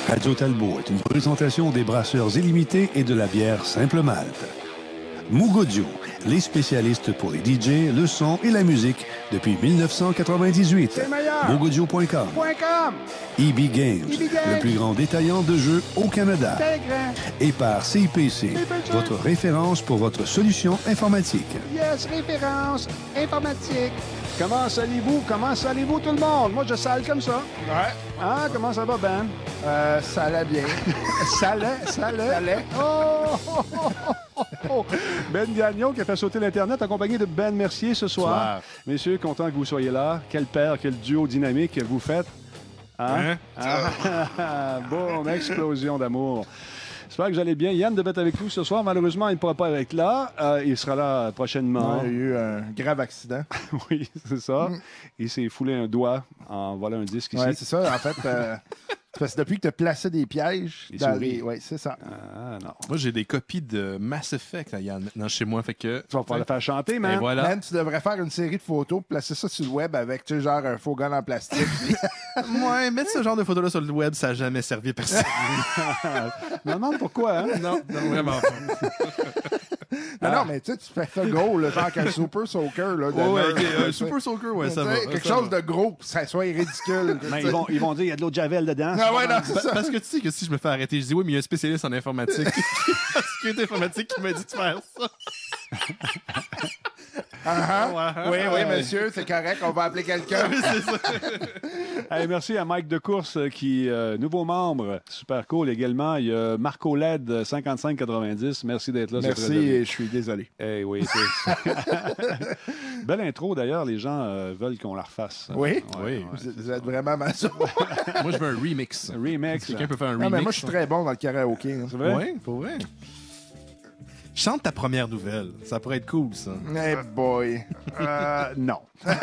Radio Talbot est une présentation des brasseurs illimités et de la bière Simple Malte. Moog Audio, les spécialistes pour les DJ, le son et la musique depuis 1998. MoogAudio.com. EB Games, le plus grand détaillant de jeux au Canada. Et par CIPC, votre référence pour votre solution informatique. Yes, référence informatique. Comment allez-vous? Comment allez-vous tout le monde? Moi, je sale comme ça. Ouais. Ah, comment ça va, Ben? Ça allait bien. Ça allait. Oh! Ben Gagnon qui a fait sauter l'Internet accompagné de Ben Mercier ce soir. Messieurs, content que vous soyez là. Quel paire, quel duo dynamique vous faites. Hein? Bon, explosion d'amour. J'espère que vous allez bien. Yann devait être avec nous ce soir. Malheureusement, il ne pourra pas être là. Il sera là prochainement. Il y a eu un grave accident. Oui, c'est ça. Il s'est foulé un doigt en volant un disque ici. Oui, c'est ça. En fait, c'est parce que depuis que tu as placé des pièges dans les... Oui, c'est ça. Ah, non. Moi, j'ai des copies de Mass Effect, là, Yann, maintenant chez moi. Fait que, Tu vas pouvoir le faire chanter, man. Et voilà. Man, tu devrais faire une série de photos, placer ça sur le web avec, tu sais, genre un faux gun en plastique. Ouais, mettre ce genre de photos-là sur le web, ça n'a jamais servi à personne. Je me demande pourquoi, hein? Non, vraiment pas. Non, mais tu sais, tu fais ça gros, là, genre qu'un Super Soaker. Là, Super Soccer, ouais, ça va. Quelque chose de gros, que ça soit ridicule. Mais ils vont dire qu'il y a de l'eau de Javel dedans. Ah ouais, non, c'est ça. Parce que tu sais que si je me fais arrêter, je dis oui, mais il y a un spécialiste en informatique, en sécurité informatique qui m'a dit de faire ça. Oui, monsieur, c'est correct, on va appeler quelqu'un. C'est ça. Hey, merci à Mike Decourse, qui nouveau membre. Super cool également. Il y a Marco LED 5590. Merci d'être là. Merci et je suis désolé. Eh oui, c'est... Belle intro d'ailleurs, les gens veulent qu'on la refasse. Oui? Oui. Vous êtes vraiment maçon. Moi, je veux un remix. Remix. Quelqu'un peut faire un Non, remix. mais moi, je suis très bon dans le karaoké. Hein. C'est vrai? Oui, pour vrai. Chante ta première nouvelle. Ça pourrait être cool, ça. Hey boy. Non.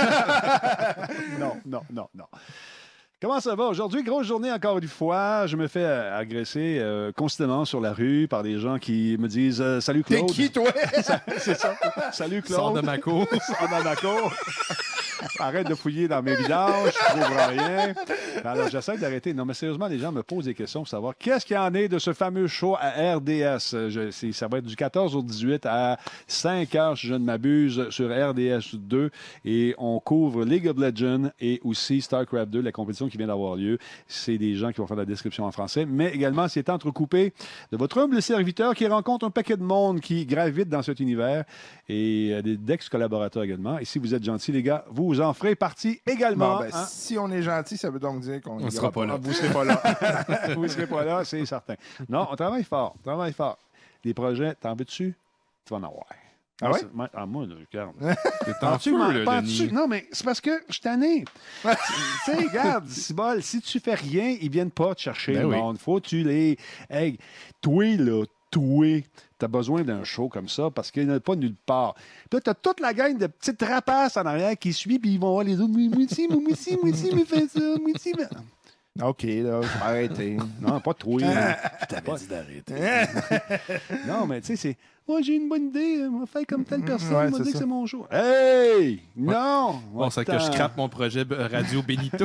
Non. Comment ça va? Aujourd'hui, grosse journée encore une fois. Je me fais agresser constamment sur la rue par des gens qui me disent « Salut T'es Claude ». qui, toi? C'est ça. « Salut Claude ». Sors de ma cour. Sors de ma cour. Arrête de fouiller dans mes vidanges, je ne trouve rien. Alors, j'essaie d'arrêter. Non, mais sérieusement, les gens me posent des questions pour savoir qu'est-ce qu'il y en est de ce fameux show à RDS. Ça va être du 14 au 18 à 5 heures, si je ne m'abuse, sur RDS 2. Et on couvre League of Legends et aussi StarCraft 2, la compétition qui vient d'avoir lieu. C'est des gens qui vont faire la description en français. Mais également, c'est entrecoupé de votre humble serviteur qui rencontre un paquet de monde qui gravite dans cet univers et d'ex-collaborateurs également. Et si vous êtes gentils, les gars, vous en ferez partie également. Bon, ben, si on est gentil, ça veut donc dire qu'on On sera pas là. Vous ne serez pas là. Vous ne serez pas là, c'est certain. Non, on travaille fort. Des projets, t'en veux-tu? Tu vas en avoir. Ah ouais? Moi, là, regarde. T'es en feu, là, Denis. Non, mais c'est parce que je suis tanné. Tu sais, regarde, Cibol, si tu fais rien, ils viennent pas te chercher Ben le oui. monde. Faut que tu les... Hey, toi, t'as besoin d'un show comme ça parce qu'il n'y en a pas nulle part. Puis là, t'as toute la gang de petites rapaces en arrière qui suivent puis ils vont voir les autres. Moi aussi, me fait ça. Moi aussi, OK, là, je vais arrêter. Non, pas toi. Je t'avais dit d'arrêter. Non, mais tu sais, c'est... Moi, j'ai une bonne idée. On va faire comme telle personne. Ouais, on va c'est dire que ça. c'est mon show. Hey! Non! Bon, c'est que je scrape mon projet Radio Benito.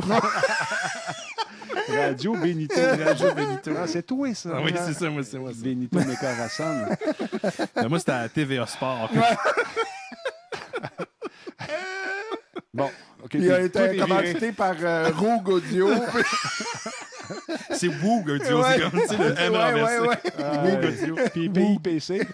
Radio Benito. Ah, c'est toi, ça. Ah oui, c'est ça, moi, c'est moi. Ça. Benito Mecarasson. Mais moi, c'était à TVA Sport. Bon, OK. Il a toi, été t'es viré. commandité par Rogue Audio. C'est Woog Audio. Ouais. C'est comme, tu sais, le M renversé. Woog Audio. Puis PIPC.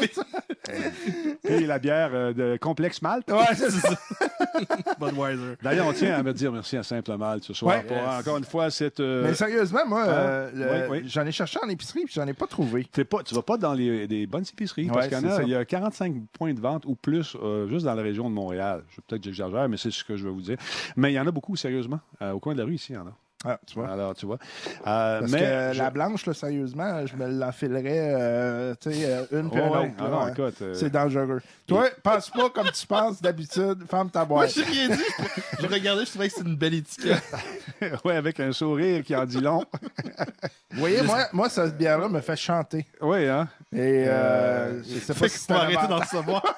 Puis la bière de Complexe Malte. Ouais, c'est ça. Budweiser. D'ailleurs, on tient à me dire merci à Simple Malte ce soir Ouais. pour, encore une fois, cette... Mais sérieusement, moi, oui. j'en ai cherché en épicerie puis j'en ai pas trouvé. Tu vas pas dans des bonnes épiceries parce Ouais, qu'il y en c'est a, ça. il y a 45 points de vente ou plus juste dans la région de Montréal. Peut-être que j'exagère, mais c'est ce que je veux vous dire. Mais il y en a beaucoup, sérieusement. Au coin de la rue, ici, il y en a. Ah, tu vois. Alors, tu vois. Parce mais que la blanche, là, sérieusement, je me l'enfilerais, tu sais, une puis une autre. Ah là, non, hein. écoute, C'est dangereux. Toi, pense pas comme tu penses d'habitude. Ferme ta Moi, boîte. j'ai rien dit. Je regardais, je trouvais que c'était une belle étiquette. ouais, avec un sourire qui en dit long. Vous voyez, moi, cette bière-là me fait chanter. Oui, hein? Et je sais pas Fait si qu'il c'est faut un arrêter d'en avantage. recevoir.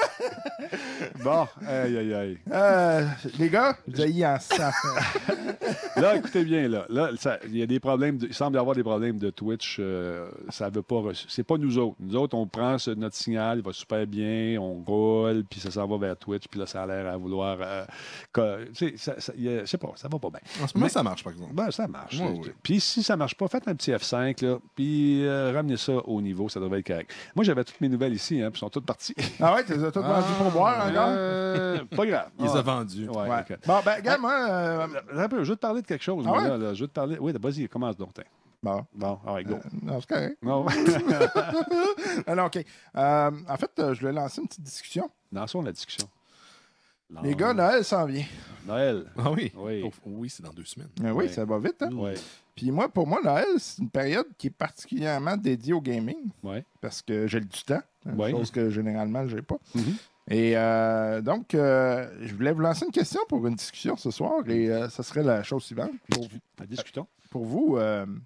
Bon, aïe. Les gars, vous ayez en sang. Là, écoutez bien, là il y a des problèmes, il semble y avoir des problèmes de Twitch. Ça veut pas c'est pas nous autres. Nous autres, on prend notre signal, il va super bien, on roule, puis ça s'en va vers Twitch, puis là, ça a l'air à vouloir... je sais pas, ça va pas bien. En ce moment, ça marche, par exemple. Ben, ça marche. Ouais, oui. Puis si ça marche pas, faites un petit F5, là, puis ramenez ça au niveau, ça devrait être correct. Moi, j'avais toutes mes nouvelles ici, hein, puis sont toutes parties. Ah ouais, tu les as toutes vendues pour boire encore? Pas grave. Il les a vendus. Ouais, Ouais. ok. Bon, ben, regarde, moi... Un peu, je veux te parler de quelque chose. Ah moi, ouais? là, je veux te parler... Oui, vas-y, commence donc. Bon. Bon, all right, go. Non, c'est correct. Non. Alors, OK. En fait, je voulais lancer une petite discussion. Lançons la discussion. Les gars, Noël s'en vient. Noël. Ah oui? Oui. Oh, oui, c'est dans 2 semaines. Oui, Ouais. ça va vite, hein? Oui, Puis moi, pour moi, Noël, c'est une période qui est particulièrement dédiée au gaming oui. parce que j'ai du temps, Ouais. chose que généralement, je n'ai pas. Mhm. Et donc, je voulais vous lancer une question pour une discussion ce soir et ça serait la chose suivante. Discutons. Pour vous,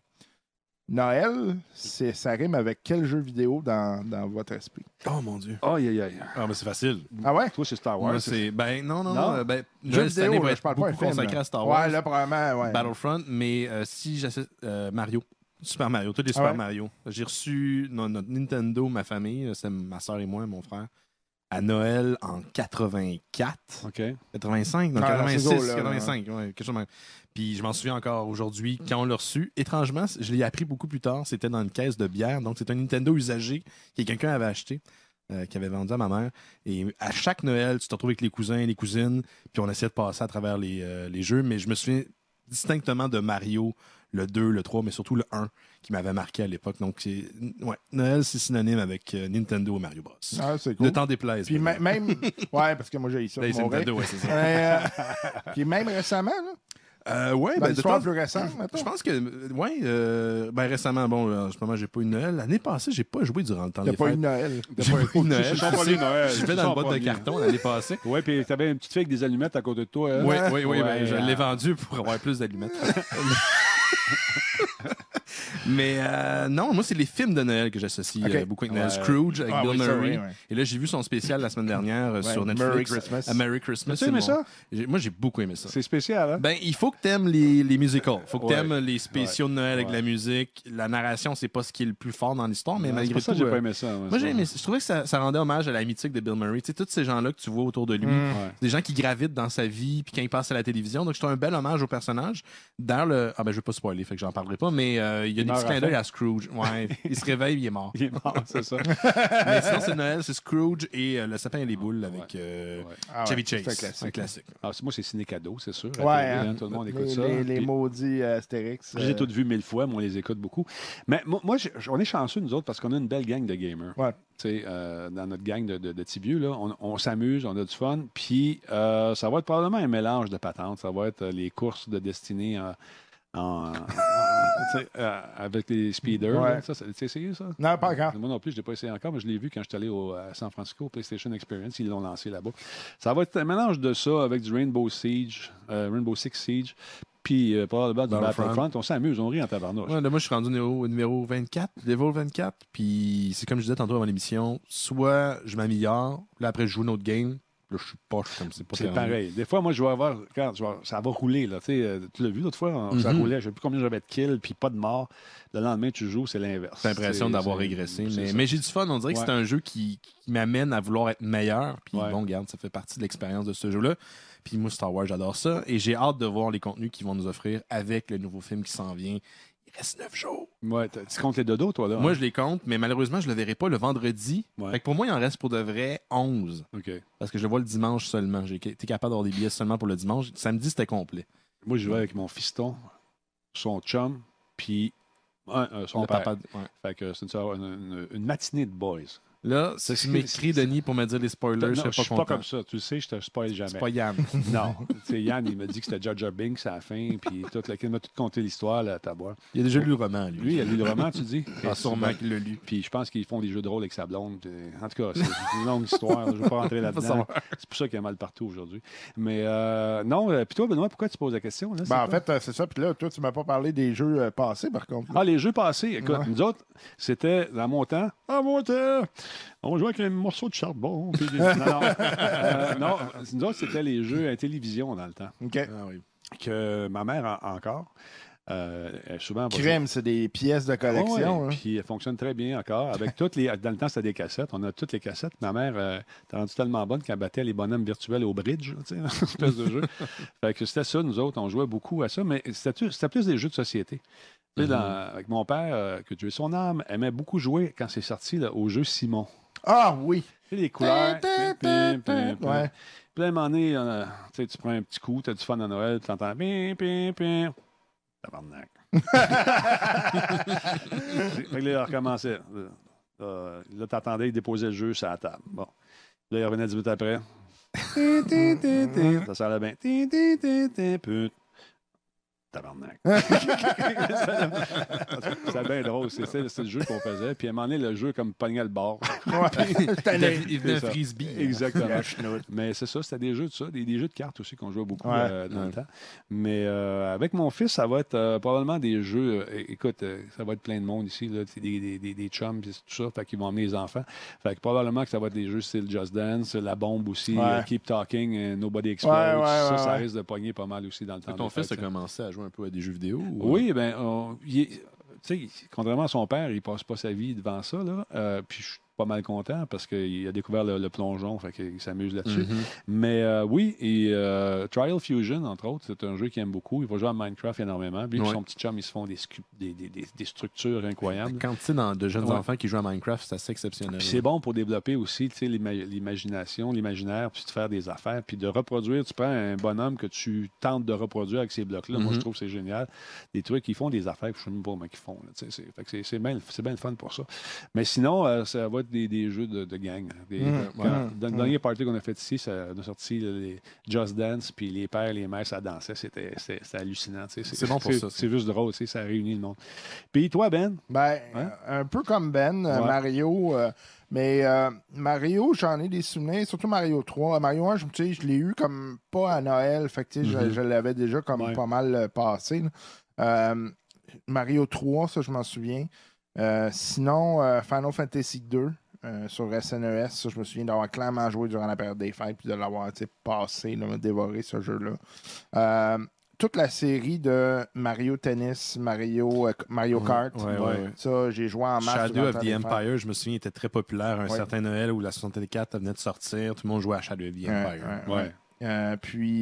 Noël, ça rime avec quel jeu vidéo dans votre esprit? Oh mon Dieu. Aïe, aïe, aïe. Ah, mais c'est facile. Ah ouais? Toi, c'est Star Wars. Moi, c'est. Ben, non. Non? Ben, Jeu Noël, cette année vidéo, va là, être je parle pas beaucoup un film. consacré là. à Star Wars. Ouais, là, probablement, ouais. Battlefront, mais si j'essaie Mario. Super Mario, tous les Super ouais? Mario. J'ai reçu notre Nintendo, ma famille, c'est ma soeur et moi, mon frère, à Noël en 84. OK. 85, donc Ah, 86, c'est gros, là, 85, ouais, quelque chose de même. Puis je m'en souviens encore aujourd'hui, quand on l'a reçu. Étrangement, je l'ai appris beaucoup plus tard, c'était dans une caisse de bière. Donc c'est un Nintendo usagé que quelqu'un avait acheté, qui avait vendu à ma mère. Et à chaque Noël, tu te retrouves avec les cousins et les cousines, puis on essayait de passer à travers les jeux. Mais je me souviens distinctement de Mario, le 2, le 3, mais surtout le 1 qui m'avait marqué à l'époque. Donc, Noël, c'est synonyme avec Nintendo et Mario Bros. Ah, c'est cool. Le temps déplaise. Puis même... Ouais, parce que moi, j'ai eu ça. Là, c'est pour mourir. Nintendo, ouais, c'est ça. Puis même récemment, là, Ouais, dans ben, de l'histoire temps- plus récente, mettons. Je pense que, ben récemment, bon, en ce moment, j'ai pas eu Noël. L'année passée, j'ai pas joué durant le temps T'as des pas eu fêtes. Noël. J'ai pas eu Noël. Ils sont je pas sais. venus Noël. Je vais Ils dans sont une boîte pas de venus. carton l'année passée. Oui, puis t'avais une petite fille avec des allumettes à côté de toi. Hein? Oui, Ouais, ben, je l'ai vendu pour avoir plus d'allumettes. Mais non, moi, c'est les films de Noël que j'associe Ok. beaucoup avec Noël. Ouais. Scrooge avec Ah Bill oui, ça, Murray. oui, ouais. Et là, j'ai vu son spécial la semaine dernière sur Ouais, Netflix. Merry Christmas. A Merry Christmas. As-tu aimé ça? Moi, j'ai beaucoup aimé ça. C'est spécial, hein? Ben, il faut que t'aimes les musicals. Il faut que Ouais. t'aimes les spéciaux de Noël avec Ouais. la musique. La narration, c'est pas ce qui est le plus fort dans l'histoire, mais C'est malgré pour ça tout. que j'ai pas aimé ça. Moi, j'ai aimé. Je trouvais que ça rendait hommage à la mythique de Bill Murray. Tu sais, tous ces gens-là que tu vois autour de lui, Ouais. des gens qui gravitent dans sa vie, puis quand il passe à la télévision. Donc, je trouve un bel hommage au personnage. Dans le. Ah, ben, je vais pas spoiler, fait que j'en parlerai pas, mais il y a des meurt petits à clins la d'œil fin. à Scrooge. Ouais, il se réveille, il est mort. Il est mort, c'est ça. Mais sinon, c'est Noël, c'est Scrooge et le sapin et les boules avec Ouais. Ah ouais, Chevy c'est Chase. un classique. Ah, moi, c'est ciné cadeau, c'est sûr. À Ouais, télé, hein. hein, tout le monde écoute Les- ça. Les Puis- maudits Astérix. Je les ai toutes vues 1000 fois, mais on les écoute beaucoup. Mais moi, on est chanceux, nous autres, parce qu'on a une belle gang de gamers. Ouais. Tu sais, dans notre gang de petits vieux, là, on s'amuse, on a du fun. Puis, ça va être probablement un mélange de patentes. Ça va être les courses de destinée tu sais, avec les speeders. Ouais. Là. Ça, tu essayé ça? Non, pas encore. Moi non plus, je ne l'ai pas essayé encore, mais je l'ai vu quand je suis allé à San Francisco, au PlayStation Experience. Ils l'ont lancé là-bas. Ça va être un mélange de ça avec du Rainbow Six Siege, puis probablement du Battlefront. Battlefront. On s'amuse, on rit en tabarnouche. Ouais, là, moi, je suis rendu au numéro 24, level 24. Puis c'est comme je disais tantôt avant l'émission, soit je m'améliore, là après je joue une autre game, là je suis poche comme c'est pas C'est terminé. pareil. Des fois, moi, je vais avoir. Ça va rouler. Là, tu sais, tu l'as vu l'autre fois, ça Mhm. roulait. Je ne sais plus combien j'avais de kills, puis pas de mort. Le lendemain, tu joues, c'est l'inverse. T'as l'impression C'est- d'avoir c'est- régressé. c'est ça. Mais j'ai du fun. On dirait que Ouais. c'est un jeu qui m'amène à vouloir être meilleur. Puis Ouais. bon, regarde, ça fait partie de l'expérience de ce jeu-là. Puis moi, Star Wars, j'adore ça. Et j'ai hâte de voir les contenus qu'ils vont nous offrir avec le nouveau film qui s'en vient. Il reste 9 jours. Ouais, tu comptes les dodos, toi, là? Moi, hein? je les compte, mais malheureusement, je le verrai pas le vendredi. Ouais. Fait que pour moi, il en reste pour de vrai 11. OK. Parce que je le vois le dimanche seulement. J'ai été capable d'avoir des billets seulement pour le dimanche. Samedi, c'était complet. Moi, je jouais avec mon fiston, son chum, puis son Le père. papa- ouais. Fait que c'est une matinée de boys. Là, si tu m'écris, Denis, pour me dire les spoilers, Non, je je serais suis pas pas content. comme ça. Tu le sais, je te spoil jamais. C'est pas Yann. Non. Tu sais, Yann, il m'a dit que c'était Jar Jar Binks à la fin, puis il m'a tout conté l'histoire là, à ta boîte. Il a déjà lu le roman, lui. Lui, il a lu le roman, tu dis? Ah, sûrement qu'il l'a lu. Puis je pense qu'ils font des jeux de rôle avec sa blonde. En tout cas, c'est une longue histoire. Je ne veux pas rentrer là-dedans. savoir. C'est pour ça qu'il y a mal partout aujourd'hui. Mais non, puis toi, Benoît, pourquoi tu poses la question? Là, c'est Ben, en quoi? fait, c'est ça. Puis là, toi, tu m'as pas parlé des jeux passés, par contre. Ah, les jeux passés. Écoute, Ouais. nous autres, c'était dans mon temps. Ah, mon temps! On jouait avec un morceau de charbon. Puis non, nous autres, c'était les jeux à télévision dans le temps. OK. Ah oui. que ma mère a encore. Souvent, Crème, c'est des pièces de collection. Ouais, puis elle fonctionne très bien encore. Avec toutes les. Dans le temps, c'était des cassettes. On a toutes les cassettes. Ma mère était rendue tellement bonne qu'elle battait les bonhommes virtuels au bridge, tu sais, une espèce de jeu. Fait que c'était ça, nous autres, on jouait beaucoup à ça, mais c'était plus des jeux de société. Tu sais, avec mon père, que Dieu ait son âme, aimait beaucoup jouer quand c'est sorti là, au jeu Simon. Ah oui! Tu sais, les couleurs. Ouais. Puis là, à un moment donné, tu sais, tu prends un petit coup, tu as du fun à Noël, tu entends pim, pim, pim. Tabarnak. Fait que là, il recommençait. Là, t'attendais, il déposait le jeu sur la table. Bon. Là, il revenait 10 minutes après. Ça s'allait bien. Pute. Tabarnak. C'est bien drôle. C'est le jeu qu'on faisait. Puis à un moment donné, le jeu comme pognait le bord. Il venait un frisbee. Exactement. Mais c'est ça, c'était des jeux de ça. Des jeux de cartes aussi qu'on jouait beaucoup dans le temps. Mais avec mon fils, ça va être probablement des jeux. Écoute, ça va être plein de monde ici. Là, des chums, tout ça. Fait qu'ils vont emmener les enfants. Fait que probablement que ça va être des jeux style Just Dance, La Bombe aussi, Keep Talking, Nobody Explodes. Ça risque de pogner pas mal aussi dans le temps. Ton fils a commencé à jouer un peu à des jeux vidéo? Oui, bien, tu sais, contrairement à son père, il passe pas sa vie devant ça, là. Puis je suis pas mal content parce qu'il a découvert le plongeon, fait qu'il s'amuse là-dessus. Mais oui, et Trial Fusion, entre autres, c'est un jeu qu'il aime beaucoup. Il va jouer à Minecraft énormément. Lui et son petit chum, ils se font des structures incroyables. Quand tu sais, de jeunes enfants qui jouent à Minecraft, c'est assez exceptionnel. Puis c'est bon pour développer aussi, tu sais, l'imagination, l'imaginaire, puis de faire des affaires, puis de reproduire. Tu prends un bonhomme que tu tentes de reproduire avec ces blocs-là. Moi, je trouve que c'est génial. Des trucs, ils font des affaires que je ne sais même pas comment ils font. Là, c'est bien le fun pour ça. Mais sinon, ça va être des jeux de gang. Dans le dernier party qu'on a fait ici, on a sorti les Just Dance, puis les pères et les mères, ça dansait. C'était hallucinant. C'est bon pour ça. C'est juste drôle, ça réunit le monde. Puis toi, Ben? Ben, un peu comme Ben, Mario. Mais Mario, j'en ai des souvenirs, surtout Mario 3. Mario 1, je l'ai eu comme pas à Noël. Fait que je l'avais déjà comme pas mal passé. Mario 3, ça, je m'en souviens. Sinon, Final Fantasy 2 sur SNES, ça, je me souviens d'avoir clairement joué durant la période des fêtes puis de l'avoir passé, dévoré ce jeu-là. Toute la série de Mario Tennis, Mario Kart, ça, j'ai joué en masse. Shadow of the Empire, je me souviens, était très populaire un certain Noël où la 64 venait de sortir. Tout le monde jouait à Shadow of the Empire. Puis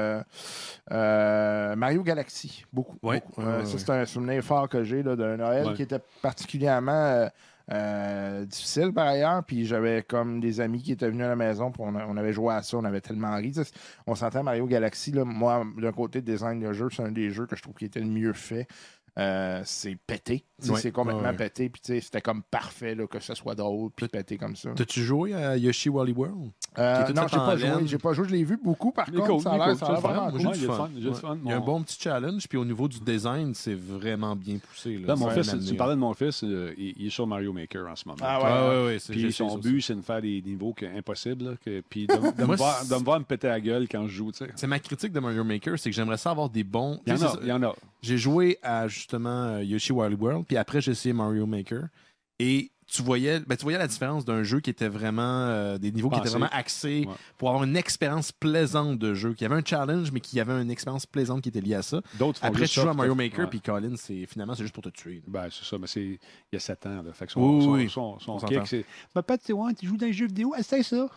Mario Galaxy, beaucoup. Ça, c'est un souvenir fort que j'ai d'un Noël qui était particulièrement difficile par ailleurs. Puis j'avais comme des amis qui étaient venus à la maison. Puis on avait joué à ça, on avait tellement ri. On s'entend Mario Galaxy. Là, moi, d'un côté de design de jeu, c'est un des jeux que je trouve qui était le mieux fait. C'est pété. C'est complètement pété. Puis c'était comme parfait là, que ce soit drôle puis pété comme ça. T'as-tu joué à Yoshi Woolly World? Non, j'ai pas joué. Je l'ai vu beaucoup par contre. Ça a l'air vraiment cool. Il y a un bon petit challenge. Puis au niveau du design, c'est vraiment bien poussé. Là, mon fils, tu parlais de mon fils, il est sur Mario Maker en ce moment. Puis son but, c'est de faire des niveaux impossibles. Puis de me voir me péter la gueule quand je joue. C'est ma critique de Mario Maker, c'est que j'aimerais ça avoir des bons... Il y en a. J'ai joué à justement Yoshi Woolly World, puis après j'ai essayé Mario Maker. Et tu voyais la différence d'un jeu qui était vraiment des niveaux qui étaient vraiment axés pour avoir une expérience plaisante de jeu. Qui avait un challenge, mais qui avait une expérience plaisante qui était liée à ça. Après, tu joues à Mario Maker, puis Colin, finalement, c'est juste pour te tuer. Ben, c'est ça, mais il y a 7 ans. Là. Fait que son kick, c'est papa, tu joues dans les jeux vidéo, c'est ça.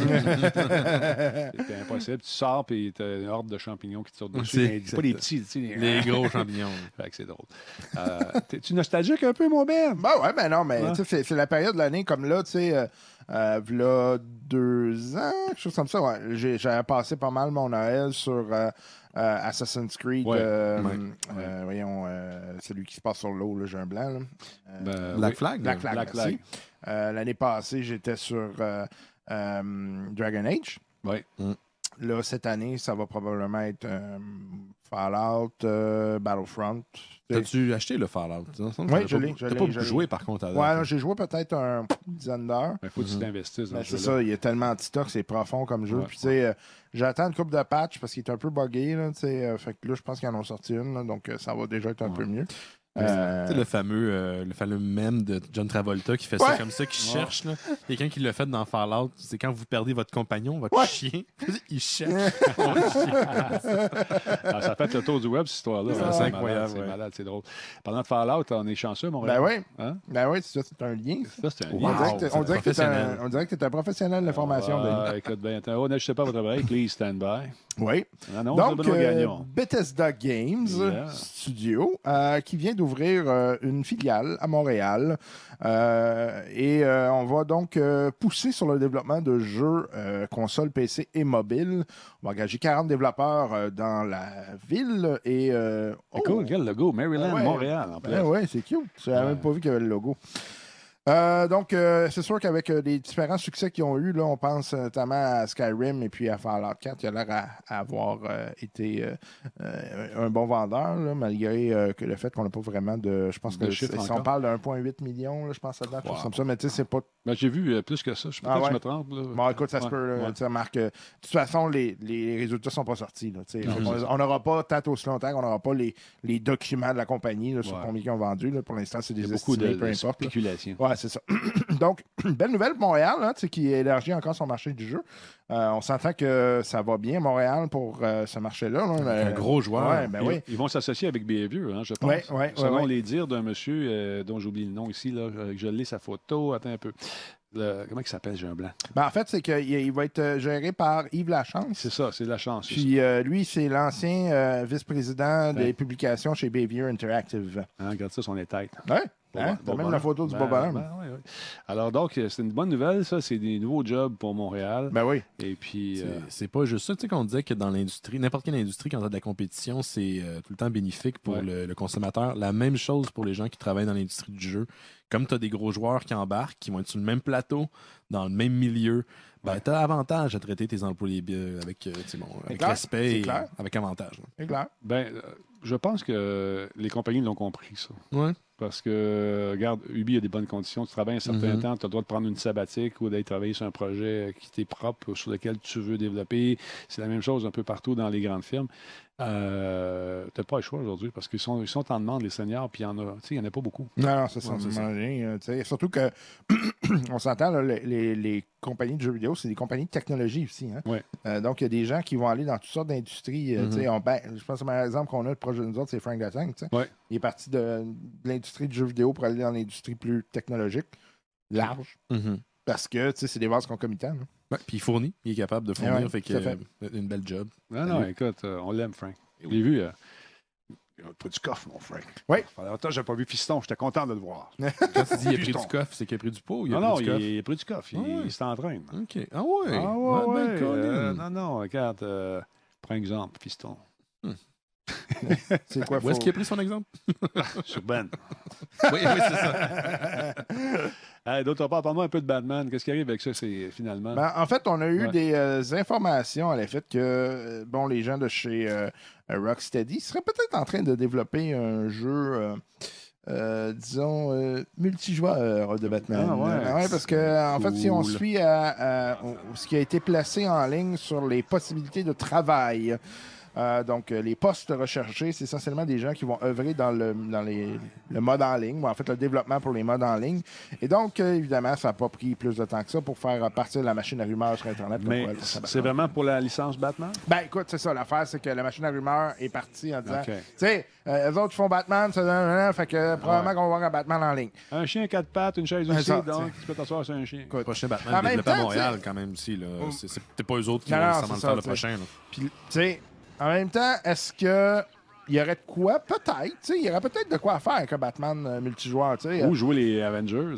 C'était impossible. Tu sors, puis tu as une horde de champignons qui te sortent dessus. Pas les petits, les gros champignons. Fait que c'est drôle. Tu nostalgique un peu, mon Ben? Ben ouais, mais non, mais c'est la période de l'année comme là, tu sais, v'là 2 ans, quelque chose comme ça. Ouais. J'avais passé pas mal mon Noël sur Assassin's Creed. Voyons, celui qui se passe sur l'eau, j'ai un blanc. Black Flag. Black Flag. L'année passée, j'étais sur Dragon Age. Oui. Là, cette année, ça va probablement être Fallout, Battlefront. T'as-tu acheté le Fallout? Oui, je l'ai. T'as pas joué, par contre. Ouais, j'ai joué peut-être une dizaine d'heures. Il faut que tu t'investisses dans ce jeu-là. C'est ça, il y a tellement de stock, c'est profond comme jeu. Puis, tu sais, j'attends une couple de patchs parce qu'il est un peu buggé. Là, fait que là, je pense qu'ils en ont sorti une, là, donc ça va déjà être un peu mieux. Le fameux mème de John Travolta qui fait ça comme ça, qui cherche. Là. Quelqu'un qui l'a fait dans Fallout, c'est quand vous perdez votre compagnon, votre chien, il cherche. Ça fait le tour du web, cette histoire-là. C'est incroyable. C'est malade, c'est drôle. Parlant de Fallout, on est chanceux, Montréal. Ben oui. Hein? Ben oui, c'est ça, c'est un lien. Ça, c'est un lien. On dirait que tu es un professionnel de l'information. Écoute bien, n'achetez pas votre break, please stand by. Oui. Donc, Bethesda Games Studio, qui vient d'ouvrir une filiale à Montréal. Et on va donc pousser sur le développement de jeux consoles, PC et mobile. On va engager 40 développeurs dans la ville. Et, c'est cool, quel logo. Maryland, Montréal, en plus. Oui, c'est cute. Je n'avais même pas vu qu'il y avait le logo. Donc, c'est sûr qu'avec les différents succès qu'ils ont eu, là, on pense notamment à Skyrim et puis à Fallout 4, qui a l'air à avoir été un bon vendeur, là, malgré que le fait qu'on n'a pas vraiment de... Je pense que si on parle de 1,8 million, là, je pense à date, comme ça, mais tu sais, c'est pas... Ben, j'ai vu plus que ça. Je sais pas si je me trompe. Là. Bon, écoute, ça se peut. Marc, de toute façon, les résultats ne sont pas sortis. Là, on n'aura pas, tant aussi longtemps qu'on n'aura pas les documents de la compagnie là, sur combien ils ont vendu. Là. Pour l'instant, c'est des estimés, peu importe. Spéculation. Ouais, c'est ça. Donc, belle nouvelle pour Montréal, hein, qui élargit encore son marché du jeu. On s'entend que ça va bien, Montréal, pour ce marché-là. Un gros joueur. Ils vont s'associer avec Bayview, hein, je pense. Selon les dires d'un monsieur dont j'oublie le nom ici, là, je lis sa photo. Attends un peu. Comment il s'appelle, j'ai un blanc? En fait, c'est qu'il va être géré par Yves Lachance. C'est ça, c'est Lachance. Puis lui, c'est l'ancien vice-président des publications chez Bayview Interactive. Regarde ça, son tête. Oui. T'as même la photo du Bob. Alors donc, c'est une bonne nouvelle, ça. C'est des nouveaux jobs pour Montréal. Ben oui. Et puis... C'est pas juste ça. Tu sais qu'on disait que dans l'industrie, n'importe quelle industrie, quand tu as de la compétition, c'est tout le temps bénéfique pour le consommateur. La même chose pour les gens qui travaillent dans l'industrie du jeu. Comme tu as des gros joueurs qui embarquent, qui vont être sur le même plateau, dans le même milieu, tu as avantage à traiter tes employés avec respect et avec avantage. C'est clair. Je pense que les compagnies l'ont compris, ça. Oui. Parce que, regarde, Ubi a des bonnes conditions. Tu travailles un certain temps, tu as le droit de prendre une sabbatique ou d'aller travailler sur un projet qui t'est propre, sur lequel tu veux développer. C'est la même chose un peu partout dans les grandes firmes. Tu n'as pas le choix aujourd'hui parce qu'ils sont en demande, les seniors, puis il n'y en a pas beaucoup. Non, ça sent rien. Surtout que, on s'entend, là, les compagnies de jeux vidéo, c'est des compagnies de technologie aussi. Hein? Ouais. Donc, il y a des gens qui vont aller dans toutes sortes d'industries. Je pense que le meilleur exemple qu'on a, le projet de nous autres, c'est Frank Gatang. Il est parti de l'industrie du jeu vidéo pour aller dans l'industrie plus technologique, large. Parce que c'est des vases concomitants. Ouais, puis il fournit, il est capable de fournir, fait une belle job. Non, écoute, on l'aime, Frank. J'ai vu, il a pris du coffre, mon Frank. Oui. Longtemps, je n'ai pas vu Fiston, j'étais content de le voir. Quand tu dis il a pris du coffre, c'est qu'il a pris du pot ou il a pris du coffre? Il a pris du coffre, il s'entraîne. OK. Ah ouais? Non, regarde, prends exemple, Fiston. C'est quoi, où est-ce qu'il a pris son exemple? Sur Ben. Oui, c'est ça. D'autre part, parle-moi un peu de Batman. Qu'est-ce qui arrive avec ça, finalement? En fait, on a eu des informations à l'effet que les gens de chez Rocksteady seraient peut-être en train de développer un jeu, disons, multijoueur de Batman. Parce que, en fait, si on suit ce qui a été placé en ligne sur les possibilités de travail, donc, les postes recherchés, c'est essentiellement des gens qui vont œuvrer dans le mode en ligne, ou en fait le développement pour les modes en ligne. Et donc, évidemment, ça n'a pas pris plus de temps que ça pour faire partir la machine à rumeurs sur Internet. Mais c'est vraiment pour la licence Batman? Écoute, c'est ça. L'affaire, c'est que la machine à rumeurs est partie en disant, tu sais, eux autres font Batman, ça fait que probablement qu'on va voir un Batman en ligne. Un chien à 4 pattes, une chaise aussi, donc tu peux t'asseoir sur un chien. Le prochain Batman développé à Montréal, quand même, aussi. C'est peut-être pas eux autres qui vont nécessairement faire le prochain. Puis, tu sais, en même temps, est-ce que il y aurait de quoi? Peut-être. Il y aurait peut-être de quoi faire avec un Batman multijoueur. Ou jouer les Avengers.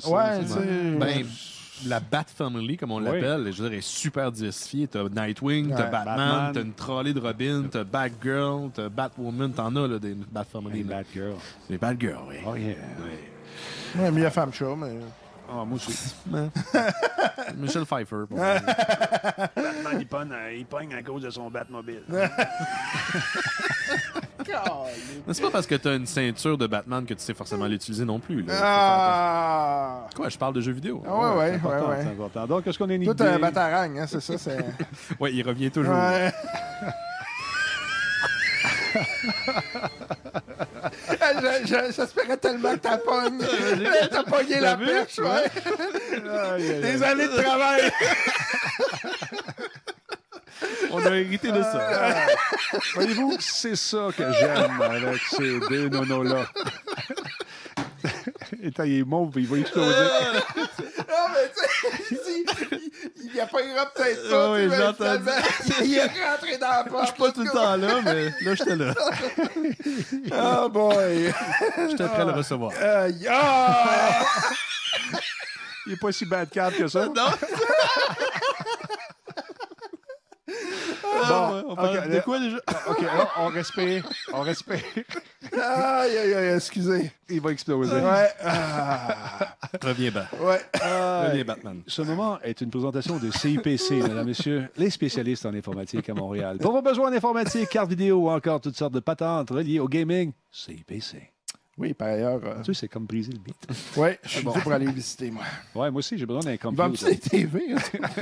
La Bat Family, comme on l'appelle, je dirais, est super diversifiée. T'as Nightwing, t'as Batman, t'as une trolley de Robin, t'as Batgirl, t'as Batwoman. T'en as, là, des Bat Family. Des Batgirl. Des Batgirl, oui. Oh, yeah. Ouais, mieux femme chat, mais... moi aussi. Michel Pfeiffer. Batman, il pogne à cause de son Batmobile. C'est pas parce que t'as une ceinture de Batman que tu sais forcément l'utiliser non plus. Là. Quoi, je parle de jeux vidéo. Ouais. C'est important. Donc, est-ce qu'on a une idée? Toi, t'as un Batarang, hein, c'est ça? Oui, il revient toujours. Ouais. J'espérais tellement que t'as pogné. T'as pogné la perche, ouais. Des années de travail. On a hérité de ça. Voyez-vous, c'est ça que j'aime avec ces deux nonos-là. Et il est mauve, il va exploser. Non, mais tu sais, il n'y a pas grave peut-être pas. Oui, j'ai entendu. Il est rentré dans la porte. Je suis pas tout le temps là, mais là, j'étais là. Oh boy. J'étais prêt à le recevoir. Il n'est pas si bad cap que ça. Non. Bon, on parle de quoi déjà? OK, on respire. On respire. Aïe, excusez. Il va exploser. Ouais. Reviens bas. Ouais. Reviens, Batman. Ce moment est une présentation de CIPC, mesdames, messieurs, les spécialistes en informatique à Montréal. Pour vos besoins en informatique, cartes vidéo ou encore toutes sortes de patentes reliées au gaming, CIPC. Oui, par ailleurs. Tu sais, c'est comme briser le beat. Oui, je suis dû pour aller visiter, moi. Ouais, moi aussi, j'ai besoin d'un Il va me computer. TV.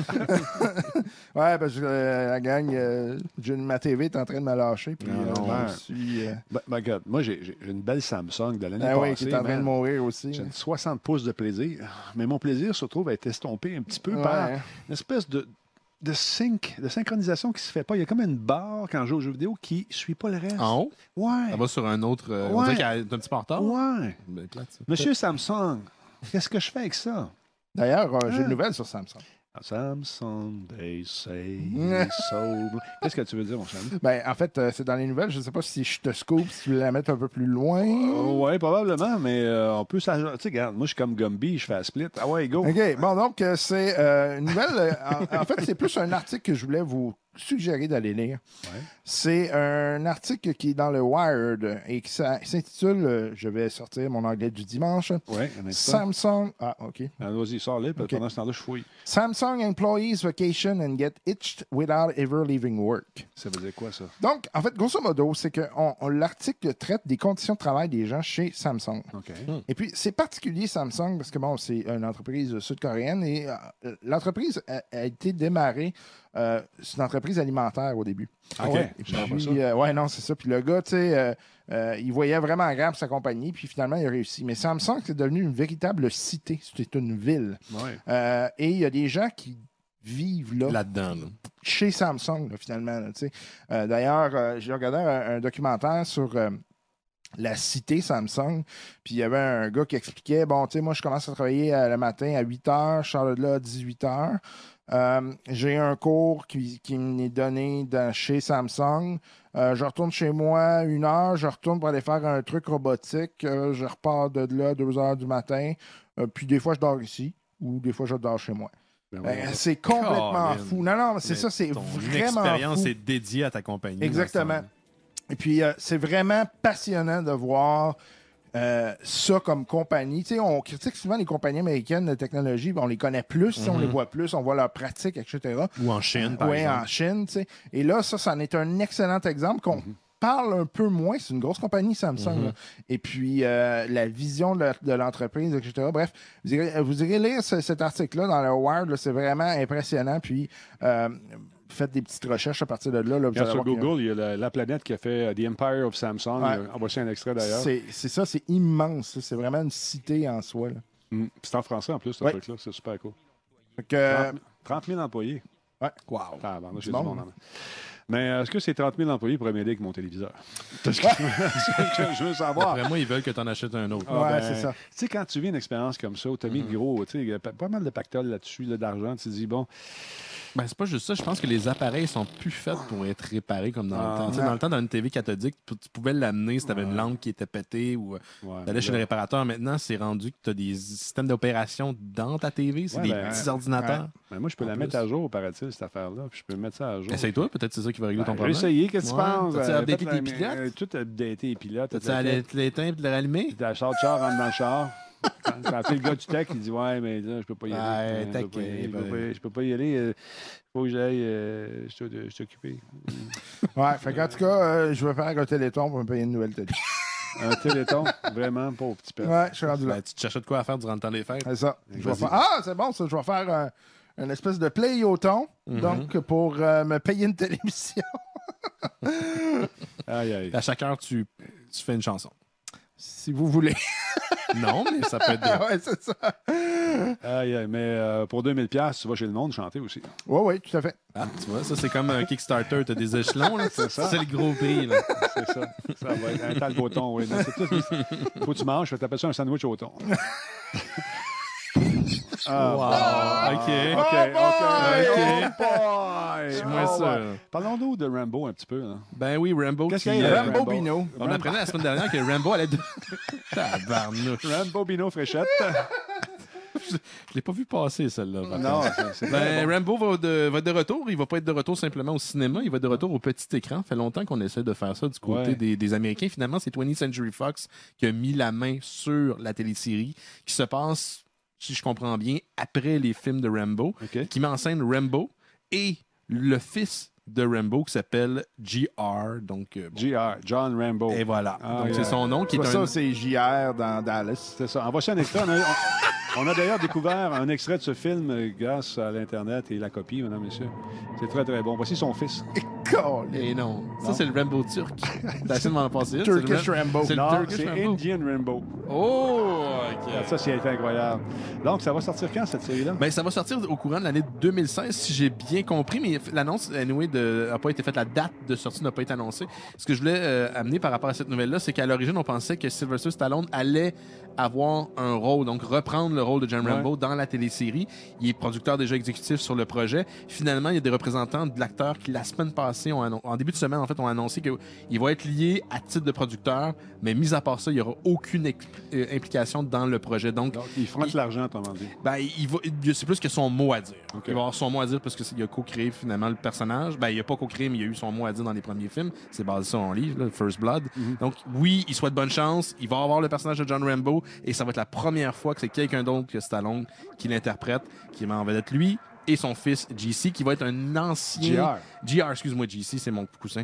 Ouais, parce que la gang, ma TV est en train de me lâcher. Puis, je suis. Ben, regarde, moi, j'ai une belle Samsung de l'année Ah oui, passée. qui est en train de mourir aussi. J'ai 60 pouces de plaisir. Mais mon plaisir se trouve à être estompé un petit peu par une espèce de synchronisation qui se fait pas. Il y a comme une barre quand je joue aux jeux vidéo qui suit pas le reste. En haut? Ouais. Ça va sur un autre. On dirait qu'il y a un petit peu en retard. Ouais. Ben, plate, ça. Monsieur Samsung, qu'est-ce que je fais avec ça? D'ailleurs, j'ai une nouvelle sur Samsung. Samsung, they say so. Qu'est-ce que tu veux dire, mon cher? Ben, en fait, c'est dans les nouvelles. Je ne sais pas si je te scoop, si tu veux la mettre un peu plus loin. Oui, probablement, mais on peut s'ajuster. Tu sais, regarde, moi, je suis comme Gumby, je fais un split. Ah ouais, go. OK. Bon, donc, c'est une nouvelle. En fait, c'est plus un article que je voulais vous suggérer d'aller lire. Ouais. C'est un article qui est dans le Wired et qui s'intitule, je vais sortir mon anglais du dimanche, Oui, un instant. Samsung. Ah, OK. Vas-y, sors-le, puis OK. pendant ce temps-là, je fouille. Samsung employees vacation and get itched without ever leaving work. Ça veut dire quoi, ça? Donc, en fait, grosso modo, c'est que l'article traite des conditions de travail des gens chez Samsung. OK. Et puis, c'est particulier Samsung parce que, bon, c'est une entreprise sud-coréenne et l'entreprise a été démarrée. C'est une entreprise alimentaire au début. OK. Ouais. Et Je savais pas ça. puis, ouais, non, c'est ça. Puis le gars, tu sais, il voyait vraiment grave sa compagnie, puis finalement, il a réussi. Mais Samsung, c'est devenu une véritable cité. C'est une ville. Ouais. Et il y a des gens qui vivent là, Là-dedans. Là. chez Samsung, là, finalement. Là, tu sais. D'ailleurs, j'ai regardé un documentaire sur la cité Samsung, puis il y avait un gars qui expliquait, bon, tu sais, moi, je commence à travailler le matin à 8 h, je sors de là à 18 h. J'ai un cours qui m'est donné chez Samsung. Je retourne chez moi 1 heure, je retourne pour aller faire un truc robotique. Je repars de là 2 h du matin. Puis des fois, je dors ici ou des fois, je dors chez moi. C'est complètement fou. Non, mais c'est ça, c'est vraiment l'expérience fou. est dédiée à ta compagnie. Exactement. Et puis, c'est vraiment passionnant de voir ça comme compagnie. Tu sais, on critique souvent les compagnies américaines de technologie, on les connaît plus, on les voit plus, on voit leurs pratiques, etc. Ou en Chine, par exemple. Oui, en Chine, tu sais. Et là, ça en est un excellent exemple qu'on parle un peu moins. C'est une grosse compagnie, Samsung. Là. Et puis, la vision de l'entreprise, etc. Bref, vous irez lire cet article-là dans le Wired. Là, c'est vraiment impressionnant. Puis, faites des petites recherches à partir de là. Vous allez sur voir Google, il y a la planète qui a fait The Empire of Samsung. Ouais. On voit un extrait d'ailleurs. C'est ça, c'est immense. C'est vraiment une cité en soi. Là. C'est en français en plus, ce Ouais. truc-là. C'est super cool. Fait que, 30 000 employés. ouais. Wow. Ah, bon, j'ai Bon. du monde en main. Mais est-ce que ces 30 000 employés pourraient m'aider avec mon téléviseur? C'est ce que je veux savoir. Après moi, ils veulent que tu en achètes un autre. Ah, Ouais, ben, c'est ça. Tu sais, quand tu vis une expérience comme ça, où tu as mis le gros, tu sais, il y a pas mal de pactole là-dessus, là, d'argent, tu te dis, bon, Ben, c'est pas juste ça. Je pense que les appareils sont plus faits pour être réparés comme dans le temps. Tu sais, dans le temps, dans une TV cathodique, tu pouvais l'amener si tu avais une lampe qui était pétée ou tu allais chez le réparateur. Maintenant, c'est rendu que tu as des systèmes d'opération dans ta TV. C'est des petits ordinateurs. Ben, moi, je peux la mettre à jour, paraît-il, cette affaire-là, puis je peux mettre ça à jour. Essaye-toi, peut-être c'est ça qui va régler ton J'ai problème. essayé, qu'est-ce que tu penses? T'as-tu updaté Fait tes pilotes? Tout updaté les pilotes. T'as-tu l'éteint et de le rallumer? Puis le char rentre dans le char. Quand fait le gars du tech, il dit ouais, mais là, je peux pas y aller. Ouais, taquet, Je peux pas y aller. Faut que j'aille. Je suis occupé. Ouais, fait qu'en tout cas, je vais faire un téléthon pour me payer une nouvelle télé. Un téléthon, vraiment, pas au petit père. Ouais, je suis rendu là. Ben, tu te cherchais de quoi à faire durant le temps des fêtes? C'est ça. Je vais Vas-y. faire... Ah, c'est bon, ça. Je vais faire une espèce de playoton, donc pour me payer une télévision. Aïe, aïe. À chaque heure, tu fais une chanson. Si vous voulez. Non, mais ça peut être... Ouais, c'est ça. Mais pour 2000$, tu vas chez le monde chanter aussi. Oui, tout à fait. Ah, tu vois, ça, c'est comme un Kickstarter. Tu as des échelons, là. C'est ça. C'est le gros prix, là. C'est ça. Ça va être un talc au thon, oui. Faut que tu manges, tu appelles ça un sandwich au thon. Wow. OK. Je suis moins sûr. Parlons-nous de Rambo un petit peu. Là. Ben oui, Rambo. Qu'est-ce qu'il y a? Rambo Bino. On apprenait la semaine dernière que Rambo allait... Tabarnouche. Rambo Bino Fréchette. Je l'ai pas vu passer, celle-là. Non, c'est Rambo va être de retour. Il va pas être de retour simplement au cinéma. Il va être de retour au petit écran. Ça fait longtemps qu'on essaie de faire ça du côté des Américains. Finalement, c'est 20th Century Fox qui a mis la main sur la télésérie qui se passe, si je comprends bien, après les films de Rambo, qui met en scène Rambo et le fils de Rambo qui s'appelle G.R. Donc, G.R. John Rambo. Et voilà. Donc, c'est son nom qui est ça, c'est J.R. dans Dallas. C'est ça. Envoie un extrait. On a d'ailleurs découvert un extrait de ce film grâce à l'Internet et la copie, mesdames et messieurs. C'est très, très bon. Voici son fils. Et non. Ça, c'est le Rambo turc. T'as essayé de m'en passer. Turkish Rambo. C'est Indian Rambo. Oh, OK. Ça, c'est incroyable. Donc, ça va sortir quand, cette série-là? Ben, ça va sortir au courant de l'année 2016, si j'ai bien compris, mais l'annonce, anyway, n'a pas été faite. La date de sortie n'a pas été annoncée. Ce que je voulais amener par rapport à cette nouvelle-là, c'est qu'à l'origine, on pensait que Sylvester Stallone allait avoir un rôle, donc reprendre le rôle de John Rambo dans la télésérie. Il est producteur déjà exécutif sur le projet. Finalement, il y a des représentants de l'acteur qui, la semaine passée, en début de semaine, en fait, ont annoncé qu'il va être lié à titre de producteur, mais mis à part ça, il n'y aura aucune implication dans le projet. Donc il frotte l'argent, autrement dit. Ben, c'est plus que son mot à dire. Il va avoir son mot à dire parce qu'il a co-créé finalement le personnage. Ben, il n'a pas co-créé, mais il a eu son mot à dire dans les premiers films. C'est basé sur son livre, là, First Blood. Donc, oui, il souhaite bonne chance. Il va avoir le personnage de John Rambo et ça va être la première fois que c'est quelqu'un d'autre que Stallone qui l'interprète, qui va en vedette lui et son fils JC, qui va être un ancien... GR, excuse-moi, JC, c'est mon coussin.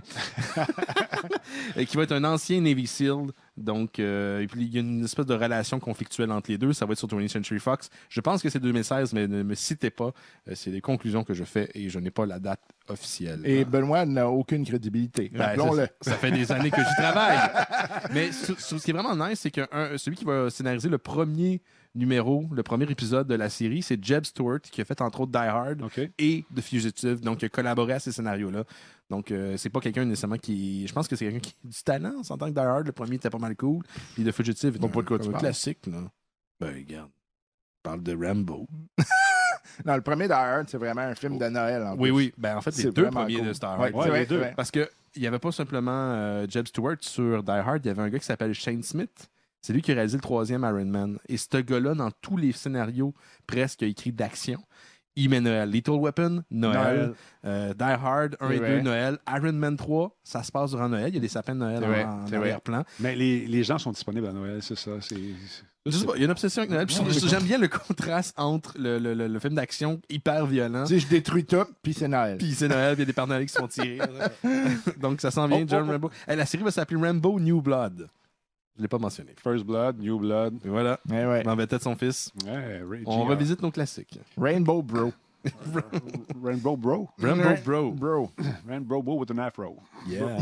Et qui va être un ancien Navy SEAL. Donc, et puis il y a une espèce de relation conflictuelle entre les deux. Ça va être sur 20th Century Fox. Je pense que c'est 2016, mais ne me citez pas. C'est des conclusions que je fais et je n'ai pas la date officielle. Et Benoît n'a aucune crédibilité. Rappelons-le. Ça fait des années que j'y travaille. Mais ce qui est vraiment nice, c'est que celui qui va scénariser le premier épisode de la série, c'est Jeb Stewart, qui a fait entre autres Die Hard et The Fugitive, donc il a collaboré à ces scénarios-là. Donc, c'est pas quelqu'un nécessairement qui... Je pense que c'est quelqu'un qui a du talent. En tant que Die Hard, le premier était pas mal cool. Puis The Fugitive est un classique, là. Ben, regarde. On parle de Rambo. Non, le premier Die Hard, c'est vraiment un film de Noël. Oui. Ben, en fait, les deux premiers de Star Hard. Ouais, les deux. Parce qu'il n'y avait pas simplement Jeb Stewart sur Die Hard, il y avait un gars qui s'appelle Shane Smith. C'est lui qui a réalisé le 3e Iron Man. Et ce gars-là, dans tous les scénarios presque, a écrit d'action. Il met Noël. Lethal Weapon, Noël. Die Hard 1 et 2, Noël. Iron Man 3, ça se passe durant Noël. Il y a des sapins de Noël en arrière-plan. Mais les gens sont disponibles à Noël, c'est ça. Je sais pas, il y a une obsession avec Noël. J'aime bien le contraste entre le film d'action hyper violent. Tu sais, je détruis tout, puis c'est Noël. Puis c'est Noël, puis il y a des Pères Noël qui se font tirer. Donc ça s'en vient, John Rambo. La série va s'appeler Rambo New Blood. Je ne l'ai pas mentionné. First Blood, New Blood. Et voilà. On va peut-être son fils. On revisite nos classiques. Rainbow Bro. Rainbow Bro. Rambo Bro. Rainbow Bro with an afro. Yeah.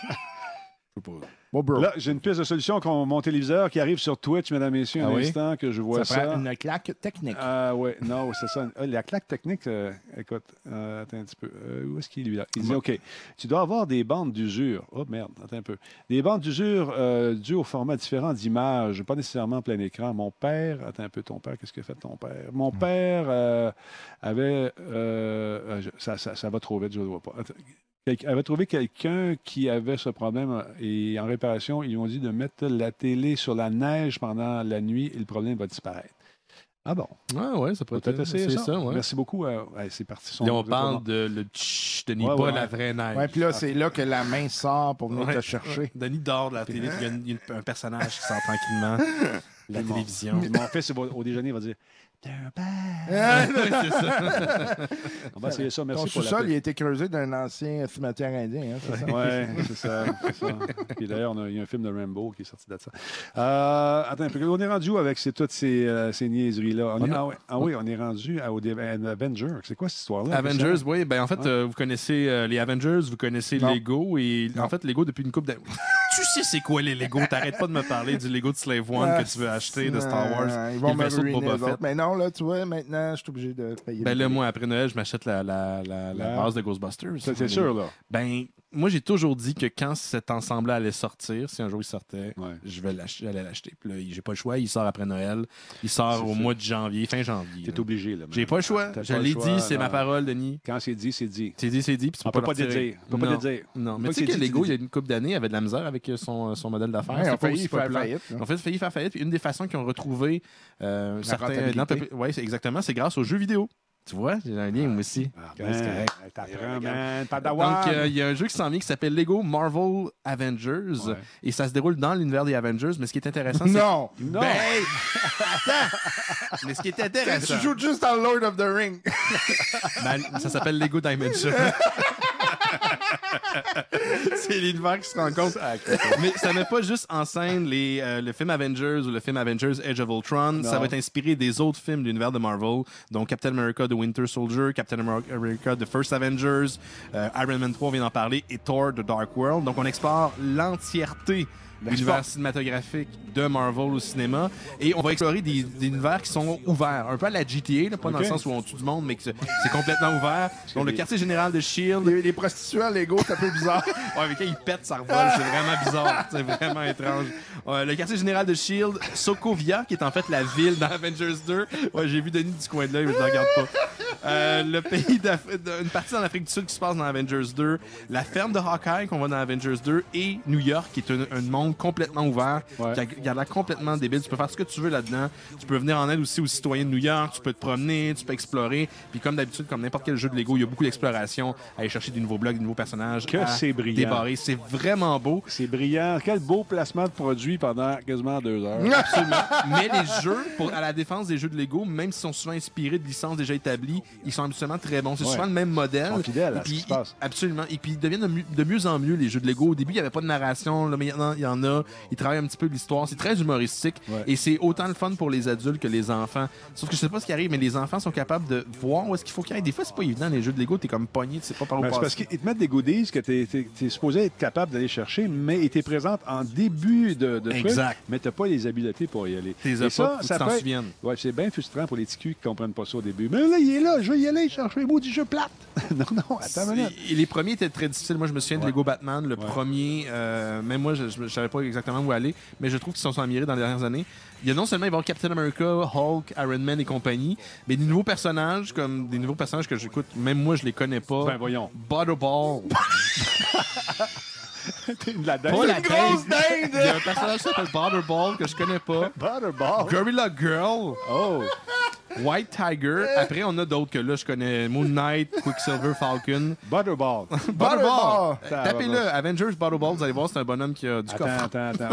Bon, bro. Là, j'ai une piste de solution contre mon téléviseur qui arrive sur Twitch, mesdames et messieurs, un instant que je vois ça. Ça prend une claque technique. Oui, non, c'est ça. La claque technique, écoute, attends un petit peu. Où est-ce qu'il est, lui, là? Il dit, OK, tu dois avoir des bandes d'usure. Oh, merde, attends un peu. Des bandes d'usure dues au format différent d'images, pas nécessairement plein écran. Mon père, attends un peu, ton père, qu'est-ce que fait ton père? Mon père avait... ça va trop vite, je ne le vois pas. Attends. Avait trouvé quelqu'un qui avait ce problème et en réparation, ils lui ont dit de mettre la télé sur la neige pendant la nuit et le problème va disparaître. Ah bon? Ouais, ça pourrait être essayer ça. Ouais. Merci beaucoup. C'est parti. Et on parle de le tch, Denis, pas la vraie neige. Ouais, puis là, c'est là que la main sort pour venir te chercher. Denis dort de la télé, il y a un personnage qui sort tranquillement. La télévision. Mon fils, au déjeuner, il va dire... c'est ça. On va essayer ça. Merci pour la sous-sol, il a été creusé d'un ancien cimetière indien. Hein, c'est ça? Oui, c'est ça. Puis d'ailleurs, il y a un film de Rambo qui est sorti de ça. Attends un peu. On est rendu où avec toutes ces niaiseries-là? On est rendu aux Avengers. C'est quoi cette histoire-là? Avengers, oui. Ben, en fait, vous connaissez les Avengers, vous connaissez Lego. Et en fait, Lego, depuis une couple d'années... Tu sais c'est quoi les Lego? T'arrêtes pas de me parler du Lego de Slave One que tu veux acheter de Star Wars. Ils vont me vaisseau de ruiner Boba les autres. Fett. Mais non, là, tu vois, maintenant, je suis obligé de payer. Ben là, moi, après Noël, je m'achète la base de Ghostbusters. Ça, c'est sûr, là. Ben, moi, j'ai toujours dit que quand cet ensemble-là allait sortir, si un jour il sortait, j'allais l'acheter. Puis là, j'ai pas le choix, il sort après Noël. Il sort au mois de janvier, fin janvier. T'es obligé, là. J'ai pas le choix. Je l'ai dit, c'est ma parole, Denis. Quand c'est dit, c'est dit. C'est dit, puis tu peux pas te dire. On peut pas te dire. Non, mais tu sais que Lego, il y a une couple d'années, avait de la misère avec son modèle d'affaires. Ils ont failli faire faillite. Ils ont failli faire faillite. Puis une des façons qu'ils ont retrouvé certains... Oui, c'est exactement, c'est grâce aux jeux vidéo. Tu vois, j'ai un lien moi aussi. C'est correct. T'apprends, man. Padawan. Donc, il y a un jeu qui s'en vient qui s'appelle Lego Marvel Avengers. Ouais. Et ça se déroule dans l'univers des Avengers. Mais ce qui est intéressant, c'est... Non! Ben, attends! Mais ce qui est intéressant... Tu joues juste dans Lord of the Ring. Ben, ça s'appelle Lego Dimension. C'est l'univers qui se rencontre. Mais ça met pas juste en scène le film Avengers ou le film Avengers Age of Ultron. Non. Ça va être inspiré des autres films de l'univers de Marvel. Donc Captain America The Winter Soldier, Captain America The First Avengers, Iron Man 3, on vient d'en parler, et Thor The Dark World. Donc on explore l'entièreté de l'univers cinématographique de Marvel au cinéma. Et on va explorer des univers qui sont ouverts. Un peu à la GTA, là, pas dans le sens où on tue du monde, mais que c'est complètement ouvert. Donc le quartier général de S.H.I.E.L.D. Les prostituées à Lego, c'est un peu bizarre. Ouais, mais quand ils pètent, ça revole. C'est vraiment bizarre. C'est vraiment étrange. Le quartier général de S.H.I.E.L.D., Sokovia, qui est en fait la ville dans Avengers 2. Ouais, j'ai vu Denis du coin de l'œil, mais je ne regarde pas. Le pays une partie en Afrique du Sud qui se passe dans Avengers 2. La ferme de Hawkeye qu'on voit dans Avengers 2. Et New York, qui est un monde complètement ouvert, qui a l'air complètement débile. Tu peux faire ce que tu veux là-dedans. Tu peux venir en aide aussi aux citoyens de New York. Tu peux te promener, tu peux explorer. Puis comme d'habitude, comme n'importe quel jeu de Lego, il y a beaucoup d'exploration, aller chercher des nouveaux blocs, des nouveaux personnages. Que c'est brillant. Débarrer. C'est vraiment beau. C'est brillant. Quel beau placement de produit pendant quasiment 2 heures. Absolument. Mais les jeux, à la défense des jeux de Lego, même s'ils sont souvent inspirés de licences déjà établies, ils sont absolument très bons. C'est souvent le même modèle. Ils sont fidèles à ce qui se passe. Absolument. Et puis ils deviennent de mieux en mieux, les jeux de Lego. Au début, il n'y avait pas de narration. Là, maintenant, il y en a. Ils travaillent un petit peu l'histoire. C'est très humoristique. Ouais. Et c'est autant le fun pour les adultes que les enfants. Sauf que je sais pas ce qui arrive, mais les enfants sont capables de voir où est-ce qu'il faut qu'ils aillent. Des fois, c'est pas évident, les jeux de Lego. T'es comme pogné, tu sais pas par où passer. C'est parce qu'ils te mettent des goodies que t'es supposé être capable d'aller chercher, mais ils t'es présentes en début de truc, mais t'as pas les habiletés pour y aller. T'es pas, faut que tu t'en souviennes. Ouais, c'est bien frustrant pour les petits culs qui comprennent pas ça au début. Mais là, il est là, je vais y aller chercher les mots du jeu plate. non, attends une minute. Les premiers étaient très difficiles. Moi, je me souviens de Lego Batman, le premier. Même moi, je savais pas exactement où aller, mais je trouve qu'ils sont améliorés dans les dernières années. Il y a non seulement il va y avoir Captain America, Hulk, Iron Man et compagnie, mais des nouveaux personnages, comme des nouveaux personnages que j'écoute, même moi, je les connais pas. Ben, voyons. Butterball. La dinde. Pas la grosse dinde! Il y a un personnage qui s'appelle Butterball que je connais pas. Butterball. Gorilla Girl. Oh. White Tiger. Après, on a d'autres que là, je connais. Moon Knight, Quicksilver, Falcon. Butterball. Butterball. Tapez-le. Avengers Butterball, vous allez voir, c'est un bonhomme qui a du coffre. Attends.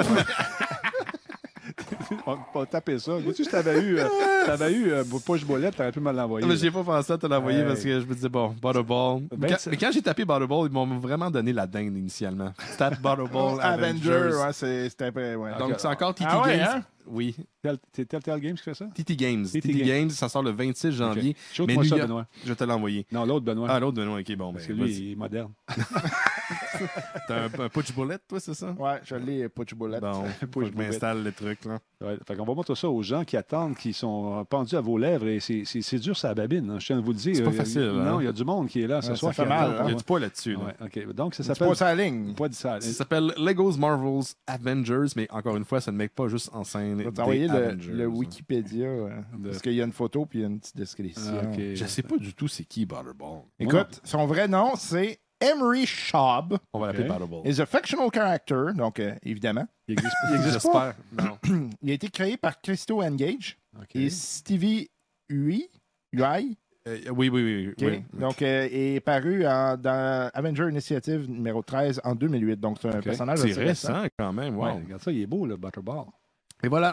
On va taper ça. Vois-tu, si t'avais eu Push Bullet, t'aurais pu me l'envoyer. Mais j'ai pas pensé à te l'envoyer parce que je me disais, bon, Butterball. Mais quand j'ai tapé Butterball, ils m'ont vraiment donné la dinde initialement. Tape Butterball Avengers. Ouais, c'était après. Ouais. Donc, c'est encore TT Games. Hein? Oui. Telltale Games qui fait ça? TT Games. TT Games, ça sort le 26 janvier. Okay. Mais ça, Benoît. Je vais te l'envoyer. Non, l'autre Benoît. Ah, l'autre Benoît, ok, bon. Parce que lui, il est moderne. T'as un Push Bullet, toi, c'est ça? Ouais, je l'ai, Push Bullet. Bon, je m'installe le truc, là. Ouais, fait qu'on va montrer ça aux gens qui attendent, qui sont pendus à vos lèvres. Et c'est dur, ça babine. Hein. Je tiens à vous le dire. C'est pas facile. Non, il y a du monde qui est là ce soir. Ça fait mal. Il y a du poids là-dessus. Là. Ouais, okay. Donc, ça s'appelle. Pas sa ligne. Ça s'appelle Legos Marvel's Avengers, mais encore une fois, ça ne met pas juste en scène. Je vais t'envoyer le Wikipédia. Parce qu'il y a une photo puis il y a une petite description. Je sais pas du tout c'est qui Butterball. Écoute, son vrai nom, c'est Emery Schaub. On va l'appeler Butterball. Il est un fictional character, donc évidemment. Il existe pas. Non. Il a été créé par Christo Engage et Stevie Hui. Oui. Okay. Donc, est paru dans Avenger Initiative numéro 13 en 2008. Donc, c'est un personnage assez récent quand même. Wow. Ouais, regarde ça, il est beau, le Butterball. Et voilà.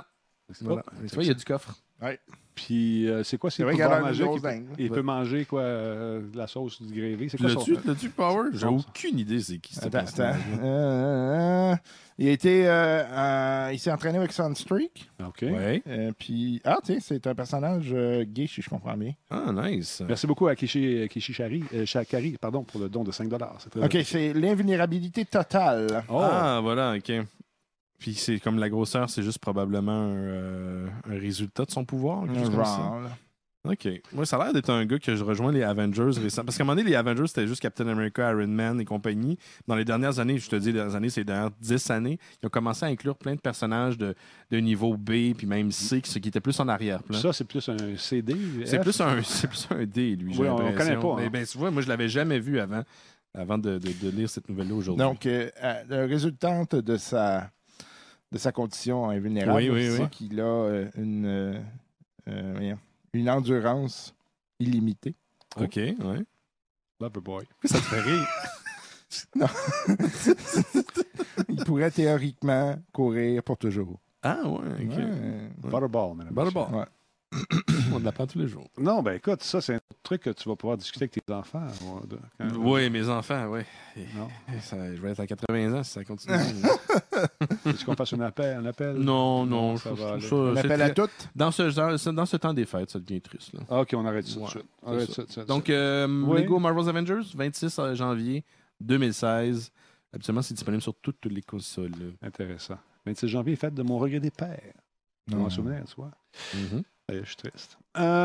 Voilà. Tu vois, il y a du coffre. Ouais. Puis, c'est quoi ses vrai pouvoirs qu'il a magiques? une grosse dingue. Il peut manger quoi? De la sauce du gravy? C'est quoi son... L'as-tu, Power? J'ai Non. aucune idée c'est qui ce Attends. personnage. Il a été... il s'est entraîné avec Sunstreak. OK. Ouais. Puis... tiens, c'est un personnage gay, si je comprends bien. Ah, nice. Merci beaucoup à Kishi Shakari, pardon, pour le don de 5 $. C'est très OK, c'est l'invulnérabilité totale. Oh! Ah, voilà, OK. Puis c'est comme la grosseur, c'est juste probablement un résultat de son pouvoir. quelque chose comme ça. Genre, là. OK. Moi, ça a l'air d'être un gars que je rejoins les Avengers récemment. Parce qu'à un moment donné, les Avengers, c'était juste Captain America, Iron Man et compagnie. Dans les dernières années, je te dis, ces dernières 10 années, ils ont commencé à inclure plein de personnages de niveau B puis même C, ce qui était plus en arrière-plan. Ça, c'est plus un CD? C'est F? plus un D, lui. Oui, on ne connaît pas. Mais ben, tu vois, moi, je l'avais jamais vu avant de lire cette nouvelle-là aujourd'hui. Donc, le résultante de sa condition invulnérable, Oui. c'est qu'il a une endurance illimitée. OK, ouais. Loverboy. Ça te fait rire. Il pourrait théoriquement courir pour toujours. Ah, ouais, OK. Ouais. Butterball, madame. Butterball. Ouais. On l'apprend tous les jours. Non, ben écoute, ça, c'est un truc que tu vas pouvoir discuter avec tes enfants. Oui, mes enfants, oui. Non. Je vais être à 80 ans si ça continue. Est-ce qu'on fasse un appel? Non, ça va aller. On appelle à toutes. Dans ce temps des fêtes, ça devient triste. Là. Ah, OK, on arrête ça. Ouais, tout de suite. c'est Arrête ça. ça, tout de suite. Donc, Oui. Lego Marvel's Avengers, 26 janvier 2016. Habituellement, c'est disponible sur toutes les consoles. Intéressant. 26 janvier, fête de mon regret des pères. Dans mon souvenir, tu vois. Mhm. Je suis triste.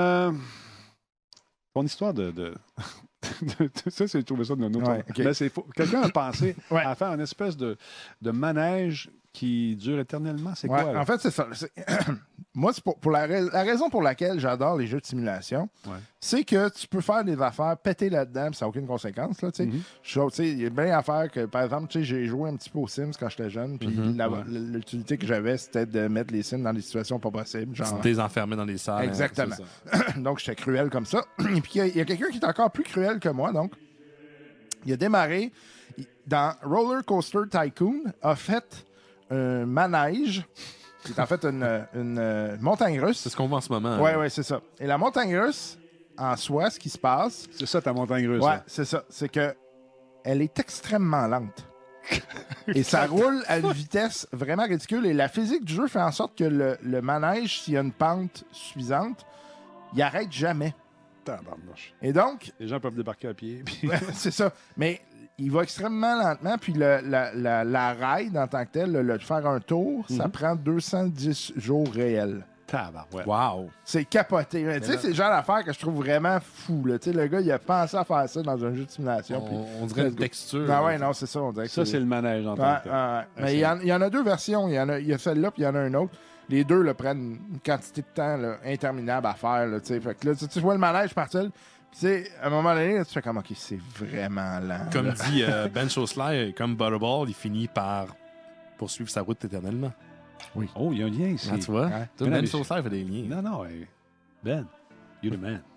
Ton histoire de ça, c'est trouvé ça de notre Ouais, OK. Ben, c'est faux. Quelqu'un a pensé Ouais. à faire une espèce de manège qui dure éternellement. C'est Ouais, quoi? Là? en fait, c'est ça. Moi, c'est pour la raison pour laquelle j'adore les jeux de simulation, Ouais. c'est que tu peux faire des affaires, péter là-dedans, puis ça n'a aucune conséquence. Là, tu sais. Mhm. Tu sais, il y a bien d'affaires que, par exemple, tu sais, j'ai joué un petit peu aux Sims quand j'étais jeune, puis ouais. l'utilité que j'avais, c'était de mettre les Sims dans des situations pas possibles. Genre... Tu les enfermais dans des salles. Exactement. c'est ça. Donc, j'étais cruel comme ça. Et puis, il y a quelqu'un qui est encore plus cruel que moi. Donc, il a démarré dans Roller Coaster Tycoon, a fait un manège, qui est en fait une montagne russe. C'est ce qu'on voit en ce moment. Oui, c'est ça. Et la montagne russe, en soi, ce qui se passe, C'est ça ta montagne russe. ouais, là. c'est ça. C'est que elle est extrêmement lente. Et ça roule à une vitesse vraiment ridicule. Et la physique du jeu fait en sorte que le manège, s'il y a une pente suffisante, il arrête jamais. Tabarnouche. Et donc, Les gens peuvent débarquer à pied. Puis... c'est ça. Mais il va extrêmement lentement. Puis la ride en tant que telle, le faire un tour, ça prend 210 jours réels. Tabarouette. Wow. C'est capoté. Tu sais, c'est le genre d'affaire que je trouve vraiment fou. Là. Tu sais, le gars, il a pensé à faire ça dans un jeu de simulation. On dirait une texture. Ah ouais, non, c'est ça. On dirait que Ça, c'est le manège en tant que tel. Mais il y en a deux versions. Il y a celle-là, puis il y en a une autre. Les deux là, prennent une quantité de temps là, interminable à faire. Là, fait que là, tu vois le manège partir. Puis, à un moment donné, là, tu fais comme, OK, c'est vraiment lent. Comme là. dit Ben Sosly, comme Butterball, il finit par poursuivre sa route éternellement. Oh, il y a un lien ici. Ah, tu vois? Ouais. Toi, Mais non, Ben mais- Sosly fait des liens. Non, Ben, you the man.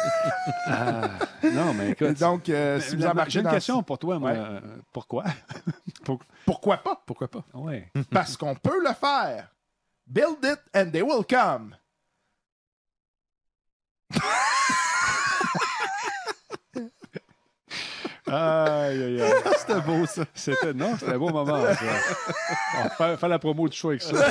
Non, mais écoute. Donc, si vous embarquez j'ai une dans... question pour toi, moi. Ouais. Pourquoi? Pourquoi pas? Pourquoi pas? Ouais. Parce qu'on peut le faire. Build it and they will come. Aïe. C'était beau, ça. C'était un beau moment. Ça. On va faire la promo du show avec ça.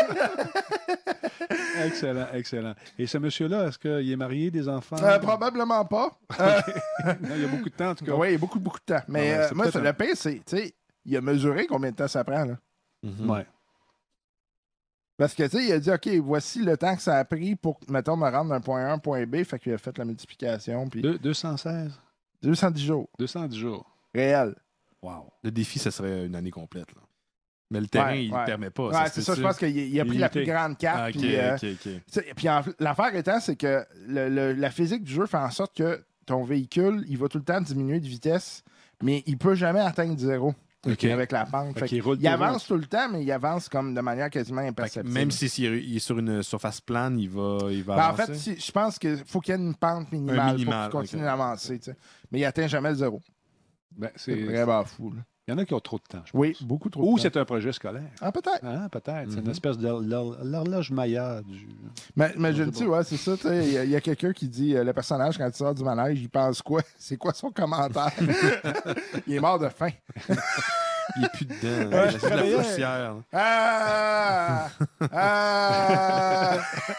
Excellent. Et ce monsieur-là, est-ce qu'il est marié, des enfants? Probablement pas. Non, il y a beaucoup de temps, en tout cas. Oui, il y a beaucoup de temps. Mais Ah ouais, c'est moi, peut-être le pire, c'est, tu sais, il a mesuré combien de temps ça prend, là. Mhm. Ouais. Parce que, tu sais, il a dit, OK, voici le temps que ça a pris pour, mettons, me rendre d'un point A à un point B. Fait qu'il a fait la multiplication. Puis 216. 210 jours. 210 jours. Réel. Wow. Le défi, ça serait une année complète. Là. Mais le terrain, il ne permet pas. Ouais, c'est ça. Je pense qu'il a pris la plus grande carte. Ah, OK, puis, OK. puis l'affaire étant, c'est que la physique du jeu fait en sorte que ton véhicule, il va tout le temps diminuer de vitesse, mais il peut jamais atteindre zéro. OK. Avec la pente. Fait qu'il roule il toujours. avance tout le temps, mais il avance comme de manière quasiment Fait que imperceptible. même s'il est sur une surface plane, il va Ben, en avancer. fait, je pense qu'il faut qu'il y ait une pente minimale, minimale, pour qu'il continue ok. d'avancer. Tu sais. Mais il atteint jamais le zéro. Ben, C'est vraiment fou. Là. Il y en a qui ont trop de temps, je pense. Oui, beaucoup trop de Ou temps. c'est un projet scolaire. Ah, peut-être. Hein, peut-être. C'est une espèce d'horloge Maya. Mais je le dis, ouais, c'est ça. Il y a quelqu'un qui dit le personnage, quand il sort du manège, il pense quoi? C'est quoi son commentaire? Il est mort de faim. Il n'est plus dedans. Ouais, Il a de la poussière. Ah! Ah!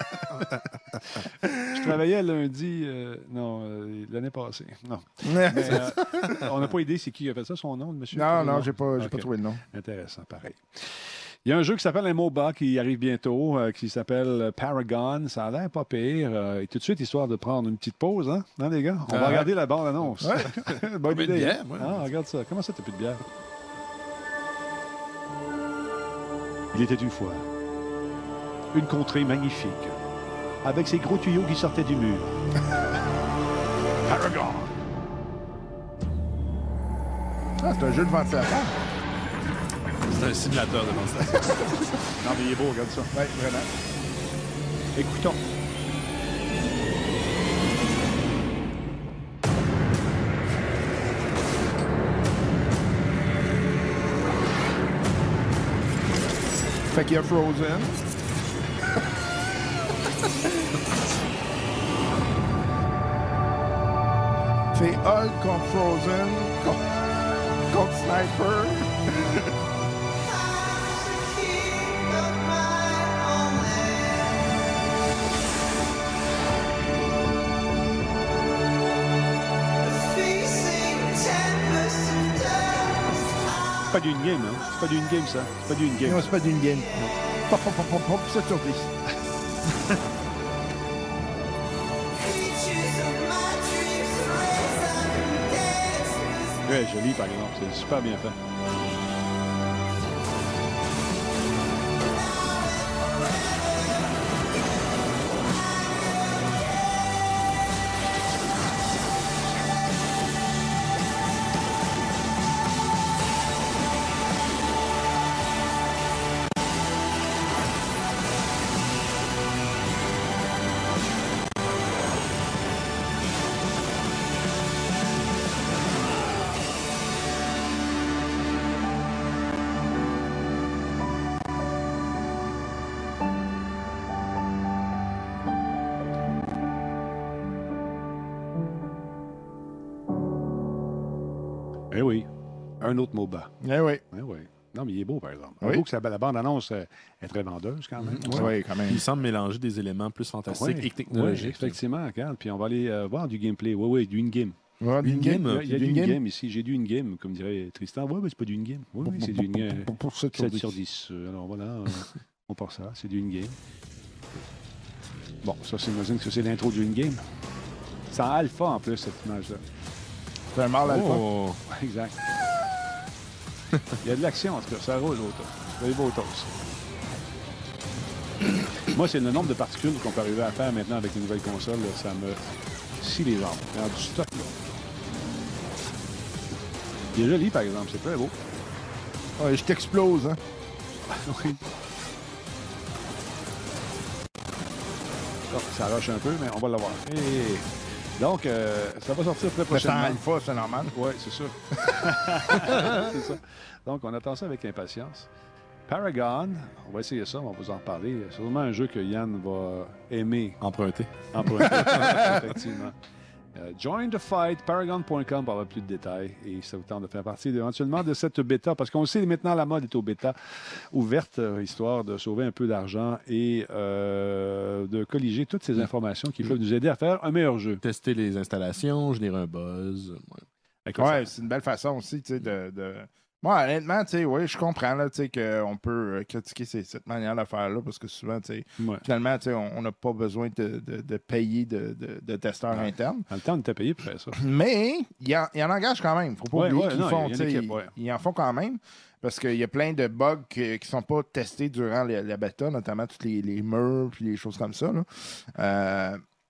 Je travaillais lundi, l'année passée. Non. Mais, on n'a pas idée c'est qui a fait ça, son nom, le monsieur? Non, j'ai pas trouvé le nom. Intéressant, pareil. Il y a un jeu qui s'appelle un MOBA qui arrive bientôt, qui s'appelle Paragon. Ça a l'air pas pire. Et tout de suite, histoire de prendre une petite pause, hein les gars? On va regarder la bande-annonce. Ouais. Bonne idée. De bière, ouais. Ah, regarde ça. Comment ça, t'as plus de bière? Il était une fois une contrée magnifique, avec ses gros tuyaux qui sortaient du mur. Paragon! Ah, c'est un jeu de ventilateur. C'est un simulateur de ventilation. Non, mais il est beau, regarde ça. Oui, vraiment. Écoutons. Fait qu'il y a Frozen. C'est Hulk contre Frozen, contre Sniper. C'est pas du in-game, hein? C'est pas du in-game, ça. C'est pas du in-game. Non, c'est pas d'une game. Pop, pop, pop, pop, pop, 7 sur 10. Très joli, par exemple. C'est super bien fait. Eh oui, un autre MOBA. Eh oui. Eh oui. Non, mais il est beau, par exemple. Oui. Avoue que la bande-annonce est très vendeuse, quand même. Oui, quand même. Il semble mélanger des éléments plus fantastiques Oui. et technologiques. Oui, effectivement, regarde. Puis on va aller voir du gameplay. Oui, oui, du in-game. Ouais, d'une game. Il y a du in-game ici. J'ai du in-game, comme dirait Tristan. Oui, mais c'est pas du in-game. Oui, oui, c'est du in-game. Pour 7 7 sur 10. Alors voilà, on part ça. C'est du in-game. Bon, ça, j'imagine que c'est l'intro du in-game. C'est en alpha, en plus, cette image-là. C'est un mâle alpha. Oh! Ouais, exact. Il y a de l'action, en tout cas. Ça roule, l'auto. Vous beau toast. Moi, c'est le nombre de particules qu'on peut arriver à faire maintenant avec les nouvelles consoles. Là, ça me scie les jambes. Il y a du stock, là. Il est joli, par exemple. C'est très beau. Ouais, je t'explose, hein. Oui. Oh, ça rush un peu, mais on va l'avoir. Et donc, ça va sortir très Mais c'est en prochainement. alpha, c'est normal. Oui, c'est sûr. C'est ça. Donc, on attend ça avec impatience. Paragon, on va essayer ça, on va vous en reparler. C'est vraiment un jeu que Yann va aimer Emprunté. emprunter. Effectivement. Join the fight, paragon.com pour avoir plus de détails. Et ça vous tente de faire partie éventuellement de cette bêta, parce qu'on sait maintenant la mode est aux bêta ouverte, histoire de sauver un peu d'argent et de colliger toutes ces informations qui peuvent nous aider à faire un meilleur jeu. Tester les installations, générer un buzz. Ouais, c'est une belle façon aussi, tu sais, de... Moi, honnêtement, tu sais, oui, je comprends, là, tu sais, qu'on peut critiquer cette manière de faire-là, parce que souvent, tu sais, finalement, tu sais, on n'a pas besoin de payer de testeurs internes. Dans le temps, on était payé pour faire ça. Mais, il en engage quand même. Il ne faut pas oublier qu'ils font, tu sais, ils en font quand même. Parce qu'il y a plein de bugs qui ne sont pas testés durant la bêta, notamment tous les murs puis les choses comme ça, là.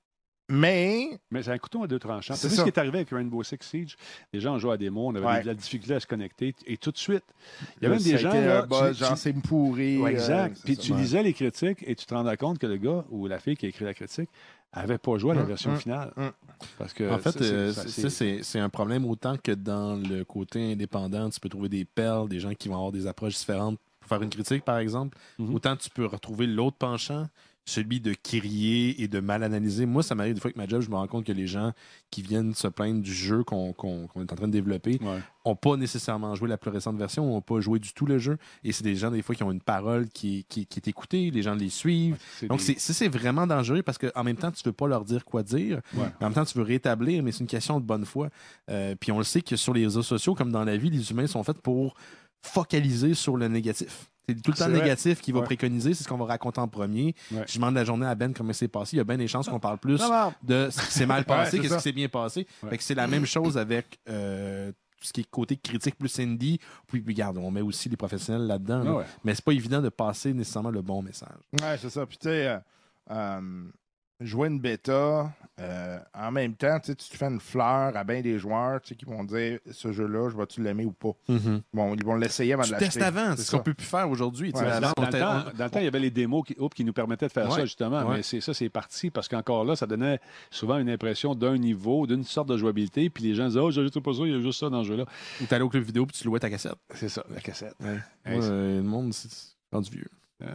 Mais c'est un couteau à deux tranchants. C'est C'est ça. ce qui est arrivé avec Rainbow Six Siege. Les gens jouaient à des mots, on avait de la difficulté à se connecter. Et tout de suite, il y a même des gens. Là, genre, c'est me pourri. Ouais, exact. Puis tu ça. lisais les critiques et tu te rendais compte que le gars ou la fille qui a écrit la critique n'avait pas joué à la version finale. Parce que en fait, c'est un problème autant que dans le côté indépendant, tu peux trouver des perles, des gens qui vont avoir des approches différentes pour faire une critique, par exemple. Autant tu peux retrouver l'autre penchant, celui de crier et de mal analyser. Moi, ça m'arrive des fois avec ma job, je me rends compte que les gens qui viennent se plaindre du jeu qu'on est en train de développer n'ont pas nécessairement joué la plus récente version, n'ont pas joué du tout le jeu. Et c'est des gens, des fois, qui ont une parole qui est écoutée, les gens les suivent. Donc, c'est vraiment dangereux parce qu'en même temps, tu ne veux pas leur dire quoi dire. En même temps, tu veux rétablir, mais c'est une question de bonne foi. Puis on le sait que sur les réseaux sociaux, comme dans la vie, les humains sont faits pour focaliser sur le négatif. C'est tout le temps négatif qu'il va préconiser, c'est ce qu'on va raconter en premier. Je demande la journée à Ben comment c'est passé. Il y a bien des chances qu'on parle plus de ce qui s'est mal passé que ce qui s'est bien passé. Fait que c'est la même chose avec tout ce qui est côté critique plus indie. Puis regarde, on met aussi les professionnels là-dedans. Là. Mais c'est pas évident de passer nécessairement le bon message. Ouais, c'est ça. Puis tu sais, jouer une bêta, en même temps, tu te fais une fleur à bien des joueurs qui vont dire ce jeu-là, je vais-tu l'aimer ou pas. Bon, ils vont l'essayer avant de l'acheter. Tu testes avant, c'est ce qu'on peut plus faire aujourd'hui. Dans le temps, il y avait les démos qui nous permettaient de faire ça, justement. Mais c'est parti parce qu'encore là, ça donnait souvent une impression d'un niveau, d'une sorte de jouabilité. Puis les gens disaient, je n'ajoute pas ça, il y a juste ça dans ce jeu-là. Ou tu allais au club vidéo puis tu louais ta cassette. C'est ça, la cassette. Le monde, c'est rendu vieux.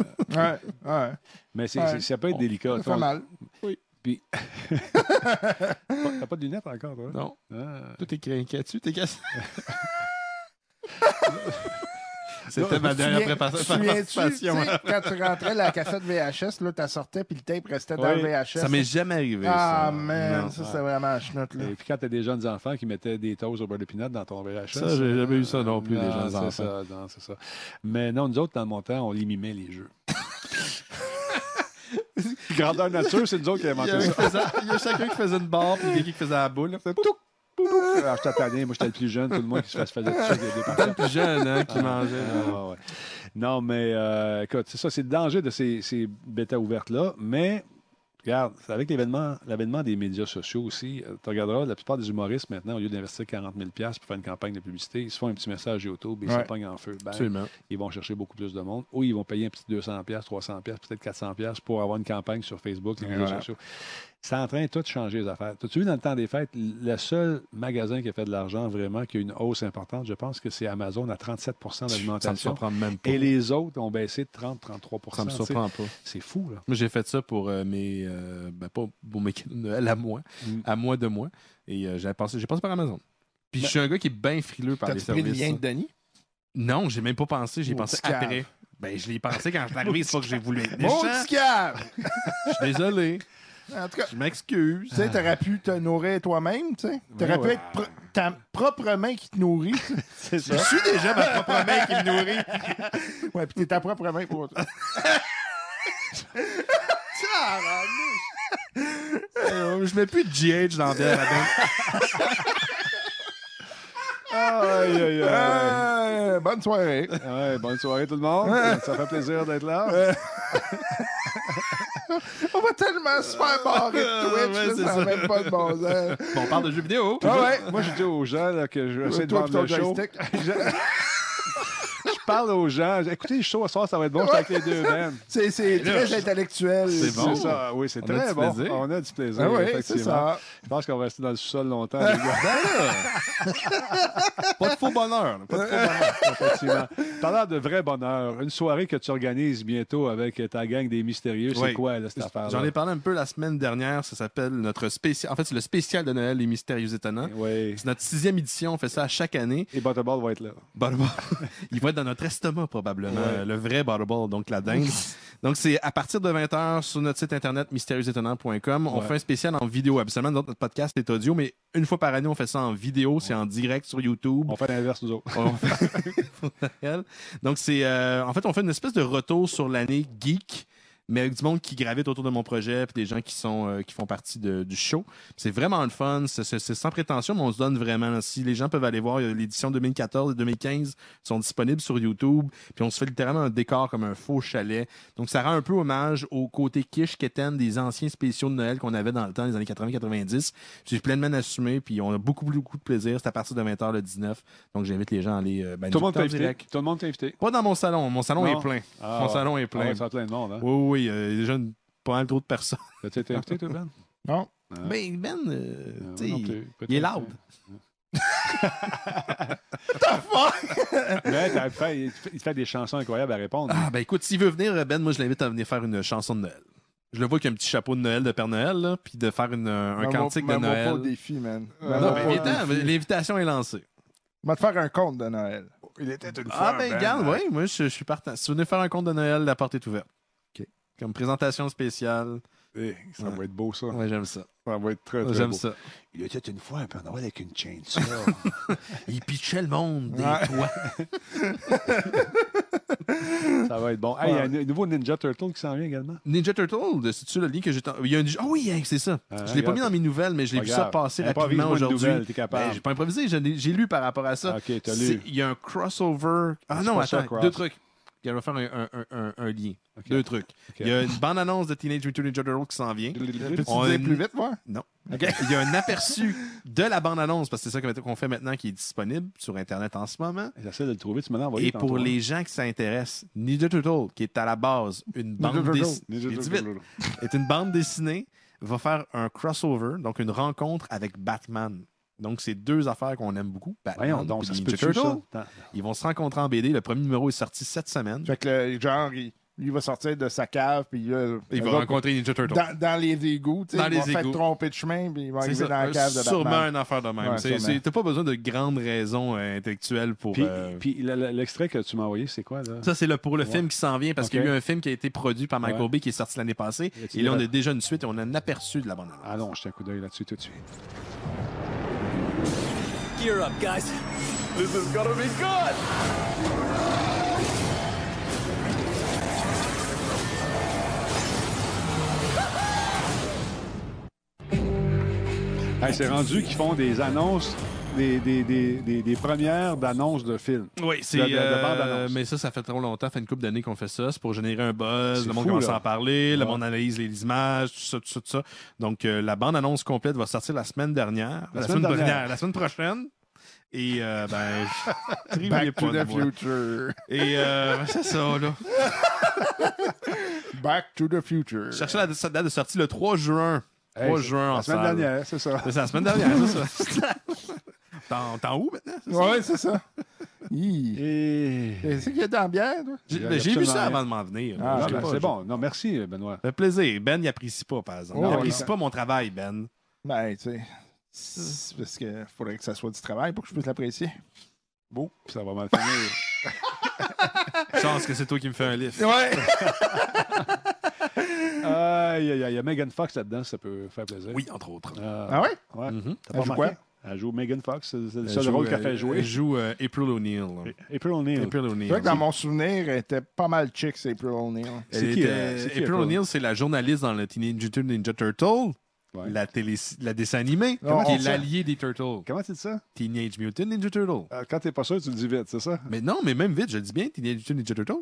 Mais ça peut être délicat. Ça fait mal. Oui. Puis. T'as pas de lunettes encore, toi? Non. Toi, t'es craqué dessus, t'es cassé. C'était ma dernière participation. Quand tu rentrais la cassette VHS, là, tu sortais puis le tape restait dans le VHS. Ça m'est jamais arrivé. Man, ça c'est vraiment un chenoute. Et puis quand tu as des jeunes enfants qui mettaient des toasts au beurre de pinot dans ton VHS. Ça, j'ai jamais eu ça non plus, les jeunes enfants. C'est ça. Mais non, nous autres, dans mon temps, on les mimait les jeux. Grandeur nature, c'est nous autres qui avons inventé ça. Il y a chacun qui faisait une barre puis quelqu'un qui faisait la boule. Alors, j'étais tanné, moi j'étais le plus jeune, tout le monde qui se faisait dessus. C'était le plus jeune qui mangeait. Non, mais écoute, c'est ça, c'est le danger de ces bêtas ouvertes-là, mais regarde, c'est avec l'avènement des médias sociaux aussi. Tu regarderas, la plupart des humoristes maintenant, au lieu d'investir 40 000 $ pour faire une campagne de publicité, ils se font un petit message YouTube, ils se pognent en feu. Ils vont chercher beaucoup plus de monde. Ou ils vont payer un petit 200 $, 300 $, peut-être 400 $ pour avoir une campagne sur Facebook, les médias sociaux. C'est en train de tout changer les affaires. T'as-tu vu dans le temps des fêtes, le seul magasin qui a fait de l'argent vraiment, qui a une hausse importante, je pense que c'est Amazon à 37 % d'alimentation. Ça me surprend même pas. Et les autres ont baissé de 30-33 %. Ça me surprend pas. C'est fou, là. Moi, j'ai fait ça pour mes... pas pour mes Noël à moi, à moi de moi. Et j'ai passé par Amazon. Puis je suis un gars qui est bien frileux par les services. T'as pris le lien de Denis? Non, j'ai même pas pensé. J'ai pensé après. Ben, je l'ai pensé quand je suis arrivé. C'est pas que j'ai voulu être méchant. Je suis désolé. En tout cas, je m'excuse. Tu sais, t'aurais pu te nourrir toi-même, tu sais. T'aurais pu être ta propre main qui te nourrit. C'est ça. Je suis déjà ma propre main qui me nourrit. Ouais, puis t'es ta propre main pour toi. Je mets plus de GH dans la bière, bonne soirée. Bonne soirée tout le monde. Ça fait plaisir d'être là. On va tellement se faire barrer de Twitch, ça n'a même pas de bon sens. Bon, on parle de jeux vidéo. Moi, je dis aux gens là, que je vais essayer de vendre le show. Je parle aux gens. Écoutez, le show ce soir, ça va être bon. Avec les deux bands. C'est très intellectuel. C'est bon. C'est ça. Oui, c'est très bon. On a du plaisir. Oui, c'est ça. Je pense qu'on va rester dans le sous-sol longtemps, les gars. Pas de faux bonheur. Effectivement. Parlant de vrai bonheur, une soirée que tu organises bientôt avec ta gang des mystérieux, c'est quoi là, cette affaire-là? J'en ai parlé un peu la semaine dernière. Ça s'appelle notre spécial. En fait, c'est le spécial de Noël, les mystérieux étonnants. Oui. C'est notre 6e édition. On fait ça à chaque année. Et Butterball va être là. Butterball. Il va être dans notre estomac, probablement. Le vrai Butterball, donc la dinde. Donc, c'est à partir de 20h sur notre site internet mystérieuxétonnants.com. On fait un spécial en vidéo. Habituellement, notre podcast est audio, mais une fois par année, on fait ça en vidéo. C'est en direct sur YouTube. On fait l'inverse, nous autres. Donc, c'est en fait, on fait une espèce de retour sur l'année geek, mais avec du monde qui gravite autour de mon projet, puis des gens qui font partie du show. C'est vraiment le fun, c'est sans prétention, mais on se donne vraiment. Là. Si les gens peuvent aller voir, l'édition 2014 et 2015 sont disponibles sur YouTube, puis on se fait littéralement un décor comme un faux chalet. Donc ça rend un peu hommage au côté quiche quétaine des anciens spéciaux de Noël qu'on avait dans le temps, les années 80-90. J'ai pleinement assumé, puis on a beaucoup de plaisir. C'est à partir de 20h le 19. Donc j'invite les gens à aller tout le monde t'a invité. Tout le monde t'a invité. Pas dans mon salon. Mon salon est plein. Mon salon est plein. C'est plein de monde, hein? Oui, il y a déjà pas mal trop de personnes. As-tu été invité, toi, Ben? Non. Mais Ben, tu sais, il est loud. Mais il te fait des chansons incroyables à répondre. Ah, ben écoute, s'il veut venir, Ben, moi, je l'invite à venir faire une chanson de Noël. Je le vois avec un petit chapeau de Noël de Père Noël, là, puis de faire un cantique de Noël. Pas au défi, man. Non, mais l'invitation est lancée. On va te faire un conte de Noël. Il était une fois. Ah, ben, regarde, oui, moi, je suis partant. Si vous venez faire un conte de Noël, la porte est ouverte. OK. Comme présentation spéciale. Ça va être beau, ça. Oui, j'aime ça. Ça va être très, très j'aime beau. Ça. Il était une fois un Père Noël avec une chainsaw. Il pitchait le monde des toits. Ça va être bon. Hey, il y a un nouveau Ninja Turtle qui s'en vient également. Ninja Turtle, c'est-tu le lien que j'ai... Il y a Ah oui, c'est ça. Je l'ai pas mis dans mes nouvelles, mais je l'ai vu ça passer rapidement aujourd'hui. J'ai pas improvisé, j'ai lu par rapport à ça. OK, t'as lu. Il y a un crossover... Ah non, attends, deux trucs. Il va faire un lien. Okay. Deux trucs. Okay. Il y a une bande-annonce de Teenage Mutant Ninja Turtles qui s'en vient. Peux-tu dire plus vite, moi? Non. Okay. Il y a un aperçu de la bande-annonce, parce que c'est ça qu'on fait maintenant, qui est disponible sur Internet en ce moment. J'essaie de le trouver, tu m'en as envoyé. Et pour les gens qui s'intéressent, Ninja Turtle, qui est à la base une bande dessinée, est une bande dessinée, va faire un crossover, donc une rencontre avec Batman. Donc, c'est deux affaires qu'on aime beaucoup. Voyons donc, ça se peut ça. Ils vont se rencontrer en BD. Le premier numéro est sorti cette semaine. Fait que, genre, il va sortir de sa cave, puis il va rencontrer Ninja Turtle. Dans les égouts, tu sais. Il va faire tromper de chemin, puis il va arriver dans la cave de Batman. Sûrement une affaire de même. T'as pas besoin de grandes raisons intellectuelles pour... Puis l'extrait que tu m'as envoyé, c'est quoi, là? Ça, c'est pour le film qui s'en vient, parce qu'il y a eu un film qui a été produit par Michael Bay qui est sorti l'année passée. Et là, on a déjà une suite et on a un aperçu de la bande-annonce. Allons, je jette un coup d'œil là-dessus tout de suite. Gear up, guys. This is gonna be good! Hey, c'est rendu qu'ils font des annonces, des premières d'annonces de films. Oui, c'est mais ça fait trop longtemps, ça fait une couple d'années qu'on fait ça. C'est pour générer un buzz, le monde commence à en parler, le monde analyse les images, tout ça. Donc, la bande-annonce complète va sortir la semaine dernière. La semaine prochaine. Et, Back to the future. Et, c'est ça, là. Back to the future. Je cherchais la date de sortie le 3 juin. 3 juin en la semaine dernière, c'est ça. C'est la semaine dernière, c'est ça. T'en où maintenant? Oui, c'est ça. C'est qu'il y a dans la bière, toi? J'ai vu ça avant de m'en venir. C'est bon. Non, merci, Benoît. Ça fait plaisir. Ben, il apprécie pas, par exemple. Il apprécie pas mon travail, Ben. Ben, tu sais... C'est parce qu'il faudrait que ça soit du travail pour que je puisse l'apprécier. Bon, ça va mal finir. Chance que c'est toi qui me fais un lift. Ouais! Il y a Megan Fox là-dedans, ça peut faire plaisir. Oui, entre autres. Ah ouais? Ouais. Elle joue quoi? Elle joue Megan Fox, c'est le seul rôle qu'elle fait jouer. Elle joue April O'Neil. April O'Neil. C'est vrai que dans mon souvenir, elle était pas mal chic, c'est April O'Neil. April O'Neil, c'est la journaliste dans le Teenage Mutant Ninja Turtle. Ouais. La dessin animé, qui est l'allié des Turtles. Comment tu dis ça? Teenage Mutant Ninja Turtle. Quand t'es pas sûr, tu le dis vite, c'est ça? Mais non, mais même vite, je le dis bien, Teenage Mutant Ninja Turtle.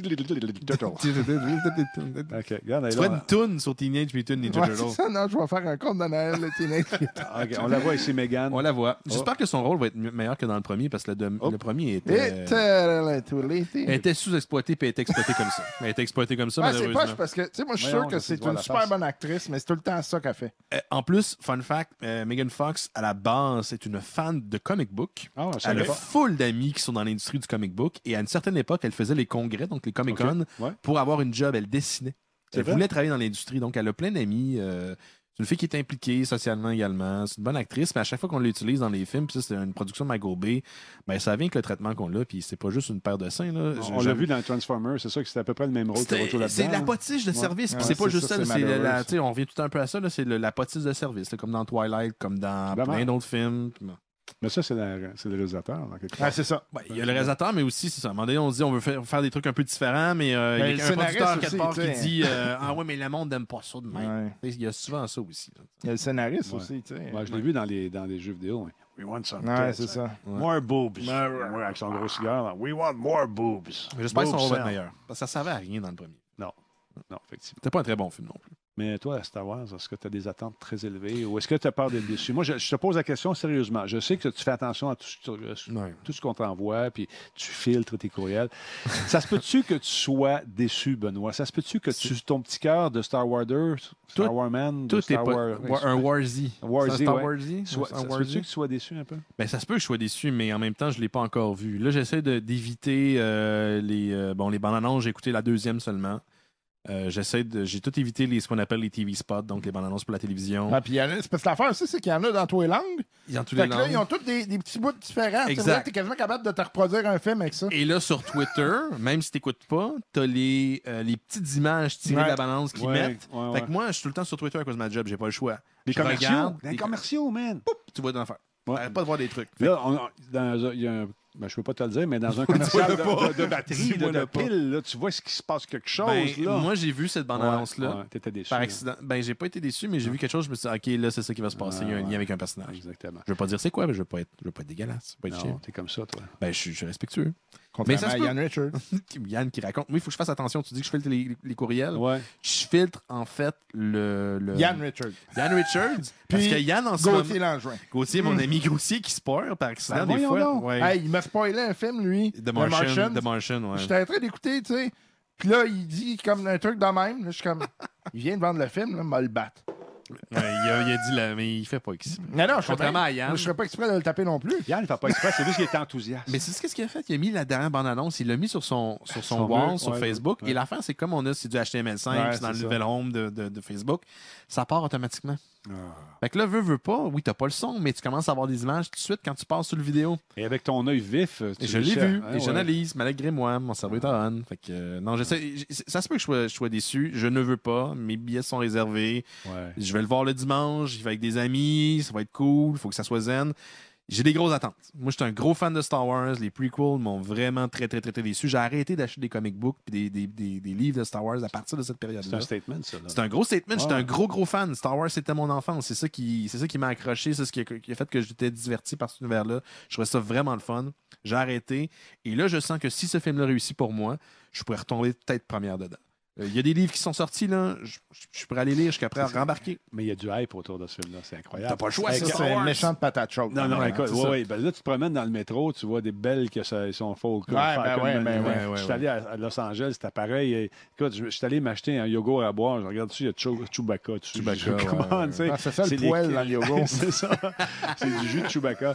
OK, regarde, tu ferais une toune sur Teenage Mutant Ninja Turtle. C'est ça, non, je vais faire un compte de Noël, le Teenage Mutant. OK, on la voit ici, Megan. On la voit. J'espère que son rôle va être meilleur que dans le premier, parce que le premier était... Elle était sous-exploitée, puis elle était exploitée comme ça. Elle était exploitée comme ça, malheureusement. C'est poche, parce que, tu sais, moi, je suis sûr que c'est une super bonne actrice, mais c'est tout le temps ça qu'elle fait. En plus, fun fact, Megan Fox, à la base, est une fan de comic book. Elle a full d'amis qui sont dans l'industrie du comic book. Et à une certaine époque, elle faisait les congrès, donc les Comic-Con, pour avoir une job. Elle dessinait. Elle voulait travailler dans l'industrie. Donc, elle a plein d'amis. C'est une fille qui est impliquée socialement également. C'est une bonne actrice, mais à chaque fois qu'on l'utilise dans les films, puis ça, c'est une production de Michael Bay, ben, ça vient avec le traitement qu'on a, puis c'est pas juste une paire de seins. Là. On l'a vu dans Transformers, c'est ça que c'était à peu près le même rôle que là-dedans. C'est la potiche de service, puis c'est pas juste ça. On revient tout un peu à ça, c'est la potiche de service, comme dans Twilight, comme dans plein d'autres films. Mais ça, c'est le réalisateur. C'est ça. Il y a le réalisateur, mais aussi, c'est ça. À un moment donné, on se dit on veut faire des trucs un peu différents, mais il y a un producteur quelque part qui dit ah ouais, mais le monde n'aime pas ça de même. Il y a souvent ça aussi. Il y a le scénariste aussi. Je l'ai vu dans les jeux vidéo. We want some c'est ça. More boobs. Avec son gros cigare. Là. We want more boobs. J'espère qu'ils sont meilleurs. Parce que ça servait à rien dans le premier. Non, effectivement. C'était pas un très bon film non plus. Mais toi, Star Wars, est-ce que tu as des attentes très élevées ou est-ce que tu as peur d'être déçu? Moi, je te pose la question sérieusement. Je sais que tu fais attention à tout ce qu'on t'envoie, puis tu filtres tes courriels. Ça se peut-tu que tu sois déçu, Benoît? Ça se peut-tu que ton petit cœur de Star Warder, Star Warman, tout Star War... un Warzy. Star Warzy? Ça se peut-tu que tu sois déçu un peu? Ben, ça se peut que je sois déçu, mais en même temps, je ne l'ai pas encore vu. Là, j'essaie d'éviter les bandes annonces. J'ai écouté la deuxième seulement. J'ai tout évité ce qu'on appelle les TV spots, donc les bandes annonces pour la télévision. Puis c'est parce que l'affaire aussi, c'est qu'il y en a dans tous les langues. Il y en a tous les langues. Là, ils ont tous des petits bouts différents. Exact. Tu es quasiment capable de te reproduire un film avec ça. Et là, sur Twitter, même si tu n'écoutes pas, tu as les petites images tirées de la balance qu'ils mettent. Fait que moi, je suis tout le temps sur Twitter à cause de ma job, j'ai pas le choix. Les commerciaux, man! Poup, tu vois d'en faire. T'arrêtes pas de voir des trucs. Là, il y a un... je ne peux pas te le dire, mais dans un commercial de batterie, de pile, là, tu vois ce qui se passe quelque chose. Là. Moi, j'ai vu cette bande-annonce-là. Tu étais déçu. Par accident. J'ai pas été déçu, mais j'ai vu quelque chose. Je me suis dit, OK, là, c'est ça qui va se passer. Il y a un lien avec un personnage. Exactement. Je veux pas dire c'est quoi, mais je veux pas être dégueulasse. Je veux pas être chiant. T'es comme ça, toi. Je suis respectueux. Mais ça, c'est Yann Richards. Yann qui raconte. Moi, il faut que je fasse attention. Tu dis que je filtre les courriels. Ouais. Je filtre, en fait, le... Yann Richards. Yann Richards. Parce que Yann, en ce moment... Gauthier Langevin. Gauthier, mon ami Gauthier, qui spoil par accident des fois. Ouais. Hey, il m'a spoilé un film, lui. The Martian, ouais. J'étais en train d'écouter, tu sais. Puis là, il dit comme un truc de même. Là, je suis comme, il vient de vendre le film, là, m'a le battre. Il a dit là, mais il fait pas exprès. Non, contrairement à Yann. Je serais pas exprès de le taper non plus. Yann, il fait pas exprès, c'est juste qu'il est enthousiaste. Mais c'est ce qu'il a fait. Il a mis la dernière bande-annonce, il l'a mis sur son wall, sur Facebook. Et l'affaire, c'est comme c'est du HTML5, c'est dans le Nouvelle Home de Facebook, ça part automatiquement. Fait que là, veux pas, oui, t'as pas le son, mais tu commences à avoir des images tout de suite quand tu passes sur le vidéo. Et avec ton œil vif, je l'ai vu, et j'analyse, malgré moi, mon cerveau est on. Fait que, non, ça se peut que je sois déçu, je ne veux pas, mes billets sont réservés, je vais le voir le dimanche, je vais avec des amis, ça va être cool, il faut que ça soit zen. J'ai des grosses attentes. Moi, je suis un gros fan de Star Wars. Les prequels m'ont vraiment très, très, très, très déçu. J'ai arrêté d'acheter des comic books et des livres de Star Wars à partir de cette période-là. C'est un statement, ça. C'est un gros statement. J'étais un gros fan. Star Wars, c'était mon enfance. C'est ça qui m'a accroché. C'est ce qui a fait que j'étais diverti par cet univers-là. Je trouvais ça vraiment le fun. J'ai arrêté. Et là, je sens que si ce film-là réussit pour moi, je pourrais retomber peut-être première dedans. Il y a des livres qui sont sortis, là. Je suis prêt à les lire, je suis prêt à rembarquer. Mais il y a du hype autour de ce film-là, c'est incroyable. T'as pas le choix, c'est une méchante patate chaude. Non, écoute, ben là, tu te promènes dans le métro, tu vois des belles qui sont faux. Je suis allé à Los Angeles, c'était pareil. Écoute, je suis allé m'acheter un yogourt à boire, je regarde dessus, il y a Chewbacca dessus. C'est ça le poêle dans le yogourt. C'est ça. C'est du jus de Chewbacca.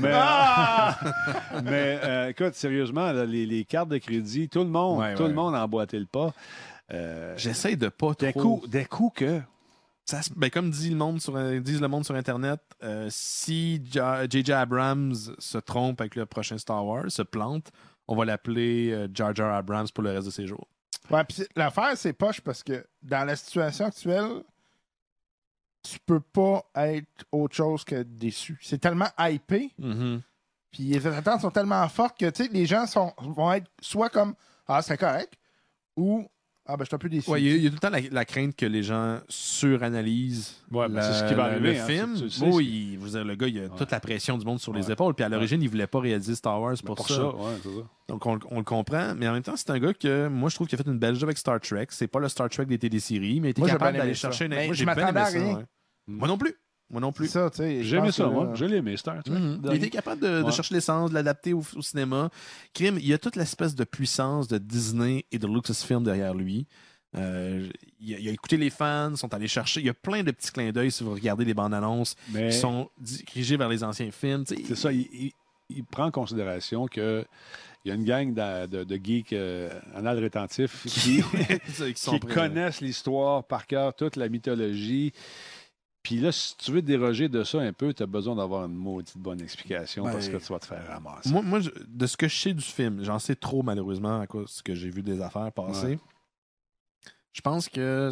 Mais écoute, sérieusement, les cartes de crédit, tout le monde a emboîté le pas. J'essaie de pas trop. Des coups que. Comme disent le monde sur Internet, si J.J. Abrams se trompe avec le prochain Star Wars, se plante, on va l'appeler Jar Jar Abrams pour le reste de ses jours. Ouais, puis l'affaire, c'est poche parce que dans la situation actuelle, tu peux pas être autre chose que déçu. C'est tellement hypé. Mm-hmm. Puis les attentes sont tellement fortes que les gens vont être soit comme ah, c'est correct, ou je suis un peu déçu. Ouais, il y a tout le temps la crainte que les gens suranalysent c'est ce qui va arriver, le film. Le gars, il a toute la pression du monde sur les épaules. Puis à l'origine, il voulait pas réaliser Star Wars pour ça. C'est ça. Donc on le comprend. Mais en même temps, c'est un gars que moi, je trouve qu'il a fait une belle job avec Star Trek. C'est pas le Star Trek des téléséries, mais il était capable d'aller chercher une... Moi, j'ai bien aimé ça. Moi non plus. J'ai aimé ça, moi. Je l'ai aimé, Star Trek. Il était capable de chercher l'essence, de l'adapter au cinéma. Crime, il y a toute l'espèce de puissance de Disney et de Lucasfilm derrière lui. Il a écouté les fans, sont allés chercher. Il y a plein de petits clins d'œil si vous regardez les bandes annonces qui sont dirigés vers les anciens films. C'est ça, il prend en considération que il y a une gang de geeks anal rétentifs qui connaissent l'histoire par cœur, toute la mythologie. Puis là, si tu veux te déroger de ça un peu, tu as besoin d'avoir une maudite bonne explication parce que tu vas te faire ramasser. Moi, de ce que je sais du film, j'en sais trop malheureusement à cause que j'ai vu des affaires passer. Ouais. Je pense que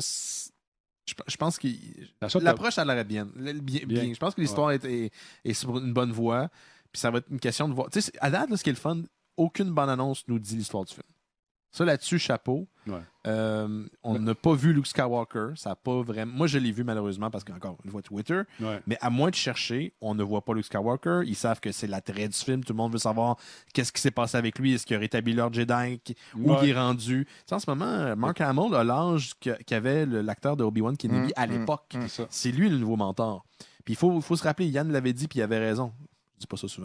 l'approche, elle aurait bien. Je pense que l'histoire est sur une bonne voie. Puis ça va être une question de voir. Tu sais, à date, là, ce qui est le fun, aucune bande-annonce nous dit l'histoire du film. Ça, là-dessus, chapeau. Ouais. On n'a pas vu Luke Skywalker. Ça a pas vraiment. Moi, je l'ai vu malheureusement parce qu'encore une fois Twitter. Ouais. Mais à moins de chercher, on ne voit pas Luke Skywalker. Ils savent que c'est l'attrait du film. Tout le monde veut savoir qu'est-ce qui s'est passé avec lui. Est-ce qu'il a rétabli leur Jedi? Où il est rendu? Tu sais, en ce moment, Mark Hamill a l'âge qu'avait l'acteur de Obi-Wan Kenobi à l'époque. C'est lui le nouveau mentor. Puis il faut se rappeler, Yann l'avait dit, puis il avait raison. Je dis pas ça souvent.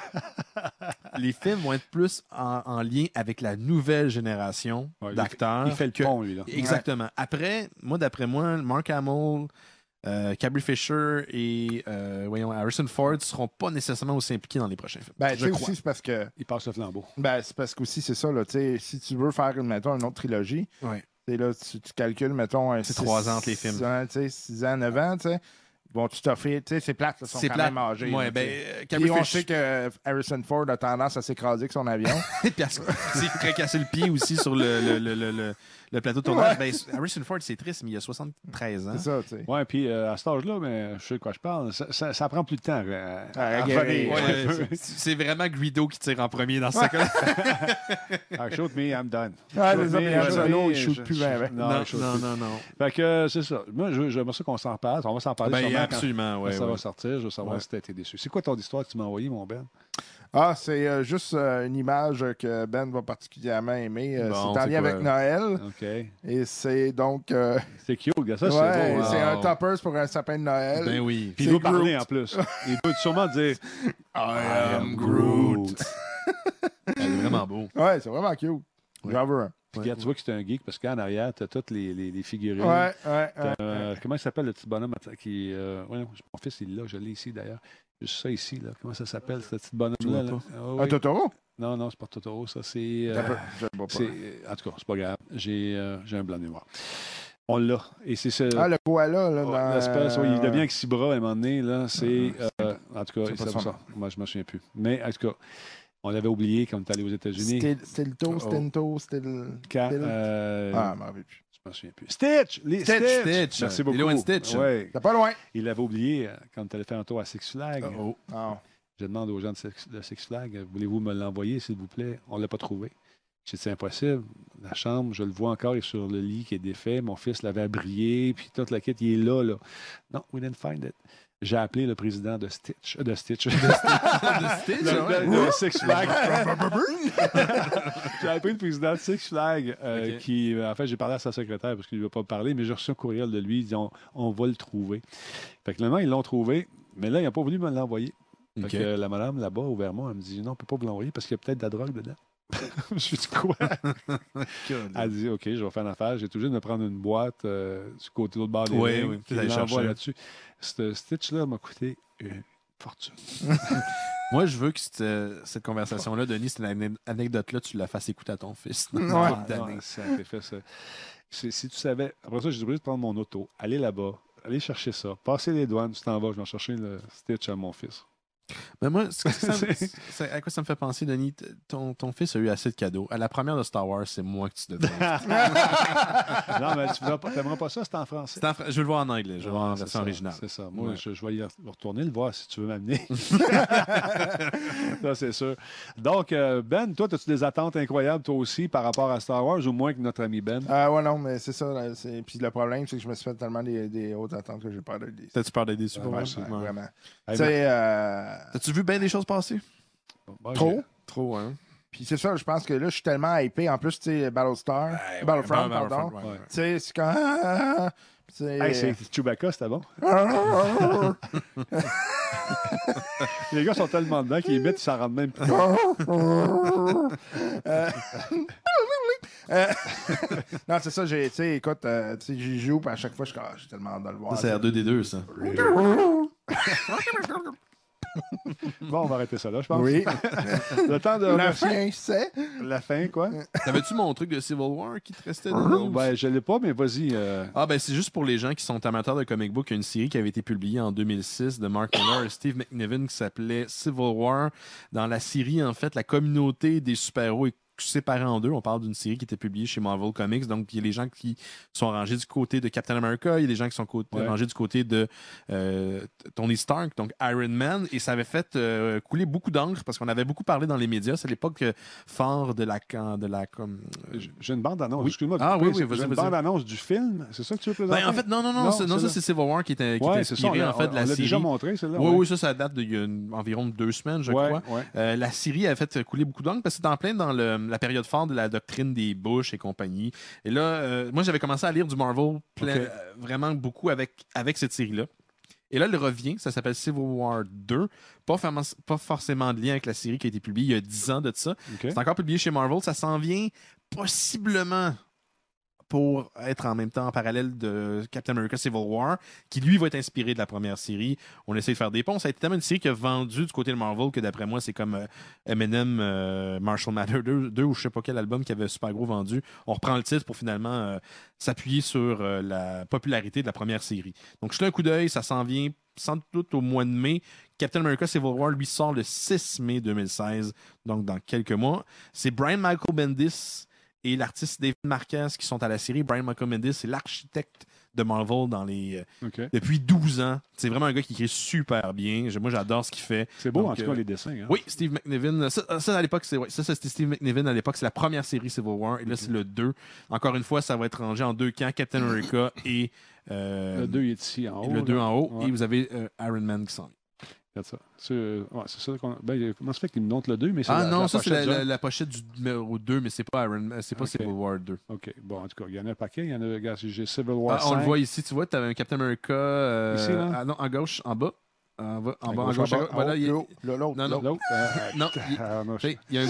Les films vont être plus en lien avec la nouvelle génération d'acteurs. Il fait le pont, lui. Là. Exactement. Après, d'après moi, Mark Hamill, Carrie Fisher et Harrison Ford ne seront pas nécessairement aussi impliqués dans les prochains films. Ben, je crois. Aussi, c'est parce que... Il passe le flambeau. Ben, c'est parce qu'aussi, c'est ça, là, si tu veux faire, mettons, une autre trilogie, là, tu calcules, mettons... C'est 3 ans entre les films. 6 ans, 9 ans, tu sais. Bon, tu t'offres, tu sais, c'est plate, ils sont quand même âgés. Ouais, Puis on sait que Harrison Ford a tendance à s'écraser avec son avion. Puis il s'est fracassé le pied aussi sur le plateau de tournage. Ben, Harrison Ford, c'est triste, mais il a 73 ans. C'est ça, tu sais. Ouais, puis à cet âge-là, mais je sais de quoi je parle, ça prend plus de temps à guérir. C'est vraiment Guido qui tire en premier dans ce cas-là. Shoot me, I'm done. Les Solo, ils ne shootent plus bien. Non. Fait que c'est ça. Moi, j'aimerais ça qu'on s'en parle. On va s'en parler absolument, quand ça va sortir. Je veux savoir si tu as été déçu. C'est quoi ton histoire que tu m'as envoyée, mon Ben? C'est juste une image que Ben va particulièrement aimer. Bon, c'est en lien avec Noël. OK. Et c'est donc... c'est cute, gars. Ça, c'est beau. C'est un toppers pour un sapin de Noël. Ben oui. Puis il doit parler en plus. Il doit sûrement dire I am Groot. C'est vraiment beau. Ouais, c'est vraiment cute. J'en veux un. Puis, tu vois que c'est un geek parce qu'en arrière, tu as toutes les figurines. Comment il s'appelle le petit bonhomme qui. Mon fils, il est là, je l'ai ici d'ailleurs. Juste ça ici, là. Comment ça s'appelle, ce petit bonhomme-là? Un Totoro? Non, c'est pas Totoro, ça. C'est. En tout cas, c'est pas grave. J'ai un blanc de mémoire. On l'a. Et c'est ce. Le koala, là. Dans... L'espèce, il devient avec 6 bras à un moment donné, là. C'est. En tout cas, c'est ça. Moi, je me souviens plus. Mais, en tout cas. On l'avait oublié quand on est allé aux États-Unis. Stilto. Ah, je m'en rappelle plus. Je m'en souviens plus. Stitch! Stitch! Merci beaucoup. Lilo and Stitch. Ouais. T'es pas loin. Il l'avait oublié quand on allait faire un tour à Six Flags. Je demande aux gens de Six Flags, voulez-vous me l'envoyer, s'il vous plaît? On ne l'a pas trouvé. J'ai dit, c'est impossible. La chambre, je le vois encore, il est sur le lit qui est défait. Mon fils l'avait brillé, puis toute la quête, il est là. Non, we didn't find it. J'ai appelé le président de Stitch. De Six Flags. J'ai appelé le président de Six Flags qui, en fait, j'ai parlé à sa secrétaire parce qu'il ne veut pas parler, mais j'ai reçu un courriel de lui, il dit on va le trouver. Fait que finalement, ils l'ont trouvé, mais là, il n'a pas voulu me l'envoyer. Fait que la madame là-bas au Vermont, elle me dit non, on ne peut pas vous l'envoyer parce qu'il y a peut-être de la drogue dedans. Je suis dit quoi? Elle dit OK, je vais faire une affaire. J'ai tout juste de me prendre une boîte du côté de l'autre bord des lignes. Puis je l'envoie là-dessus. Ce Stitch-là m'a coûté une fortune. Moi, je veux que cette conversation-là, Denis, cette anecdote-là, tu la fasses écouter à ton fils. Fait ça. Si tu savais. Après ça, j'ai obligé de prendre mon auto, aller là-bas, aller chercher ça, passer les douanes, tu t'en vas, je vais chercher le Stitch à mon fils. Mais moi, à quoi ça me fait penser, Denis? Ton fils a eu assez de cadeaux. À la première de Star Wars, c'est moi que tu devrais. Non, mais tu n'aimerais pas ça, c'est en français. Je veux le voir en anglais, je veux le voir en version originale. C'est ça. Moi, je vais y retourner le voir si tu veux m'amener. Ça, c'est sûr. Donc, Ben, toi, as-tu des attentes incroyables, toi aussi, par rapport à Star Wars, ou moins que notre ami Ben? Ouais, non, mais c'est ça. Puis le problème, c'est que je me suis fait tellement des hautes attentes que j'ai peur d'être déçu. T'as-tu peur d'être déçu? Vraiment. Tu sais, t'as-tu vu bien des choses passer? Trop, hein? Puis c'est ça, je pense que là, je suis tellement hypé. En plus, tu sais, Battlefront, pardon. Tu sais, c'est quand... c'est Chewbacca, c'était bon. Les gars sont tellement dedans qu'ils mettent, ils s'en rendent même plus. Non, c'est ça, écoute, j'y joue, puis à chaque fois, j'ai tellement hâte de le voir. Ça, c'est R2D2, ça. Bon, on va arrêter ça là, je pense. Oui. Le temps de... La fin, c'est... La fin, quoi? T'avais-tu mon truc de Civil War qui te restait? Ben, je l'ai pas, mais vas-y. C'est juste pour les gens qui sont amateurs de comic book. Il y a une série qui avait été publiée en 2006 de Mark Millar et Steve McNiven qui s'appelait Civil War. Dans la série, en fait, la communauté des super-héros est séparé en deux. On parle d'une série qui était publiée chez Marvel Comics. Donc, il y a les gens qui sont rangés du côté de Captain America. Il y a des gens qui sont rangés du côté de Tony Stark, donc Iron Man. Et ça avait fait couler beaucoup d'encre parce qu'on avait beaucoup parlé dans les médias. C'est l'époque fort de la... J'ai une bande-annonce. Oui. Excuse-moi. Vas-y, j'ai une bande-annonce du film. C'est ça que tu veux présenter? En fait, non, ça c'est Civil War qui est inspiré en fait de la série. déjà montré, celle-là. Oui, ça date d'il y a environ 2 semaines, je crois. Ouais. La série a fait couler beaucoup d'encre parce que c'était en plein dans la période forte de la doctrine des Bush et compagnie. Et là, moi, j'avais commencé à lire du Marvel vraiment beaucoup avec cette série-là. Et là, elle revient, ça s'appelle Civil War 2. Pas forcément de lien avec la série qui a été publiée il y a 10 ans de ça. C'est encore publié chez Marvel. Ça s'en vient possiblement pour être en même temps en parallèle de Captain America Civil War, qui lui va être inspiré de la première série. On essaie de faire des ponts. Ça a été tellement une série qui a vendu du côté de Marvel que d'après moi, c'est comme Eminem, Marshall Mathers 2 ou je sais pas quel album qui avait super gros vendu. On reprend le titre pour finalement s'appuyer sur la popularité de la première série. Donc, je fais un coup d'œil, ça s'en vient sans doute au mois de mai. Captain America Civil War, lui, sort le 6 mai 2016, donc dans quelques mois. C'est Brian Michael Bendis et l'artiste David Marquez qui sont à la série. Brian Michael Bendis, c'est l'architecte de Marvel depuis 12 ans. C'est vraiment un gars qui écrit super bien. Moi, j'adore ce qu'il fait. C'est beau, en tout cas, les dessins. Hein? Oui, Steve McNiven. Ça à l'époque, c'était Steve McNiven à l'époque. C'est la première série Civil War. Et là, c'est le 2. Encore une fois, ça va être rangé en 2 camps. Captain America et... le 2 est ici en haut. Le 2 en haut. Ouais. Et vous avez Iron Man qui s'en vient. Regarde ça. C'est ça qu'on... comment ça fait qu'il me montre le 2, mais c'est c'est la pochette du numéro 2, mais c'est pas Civil War 2. OK. Bon, en tout cas, il y en a un paquet. Il y en a, regarde, j'ai Civil War 5. On le voit ici, tu vois, tu avais un Captain America ici, là? non, en gauche, en bas. En bas, à gauche. Voilà, Non. Il y a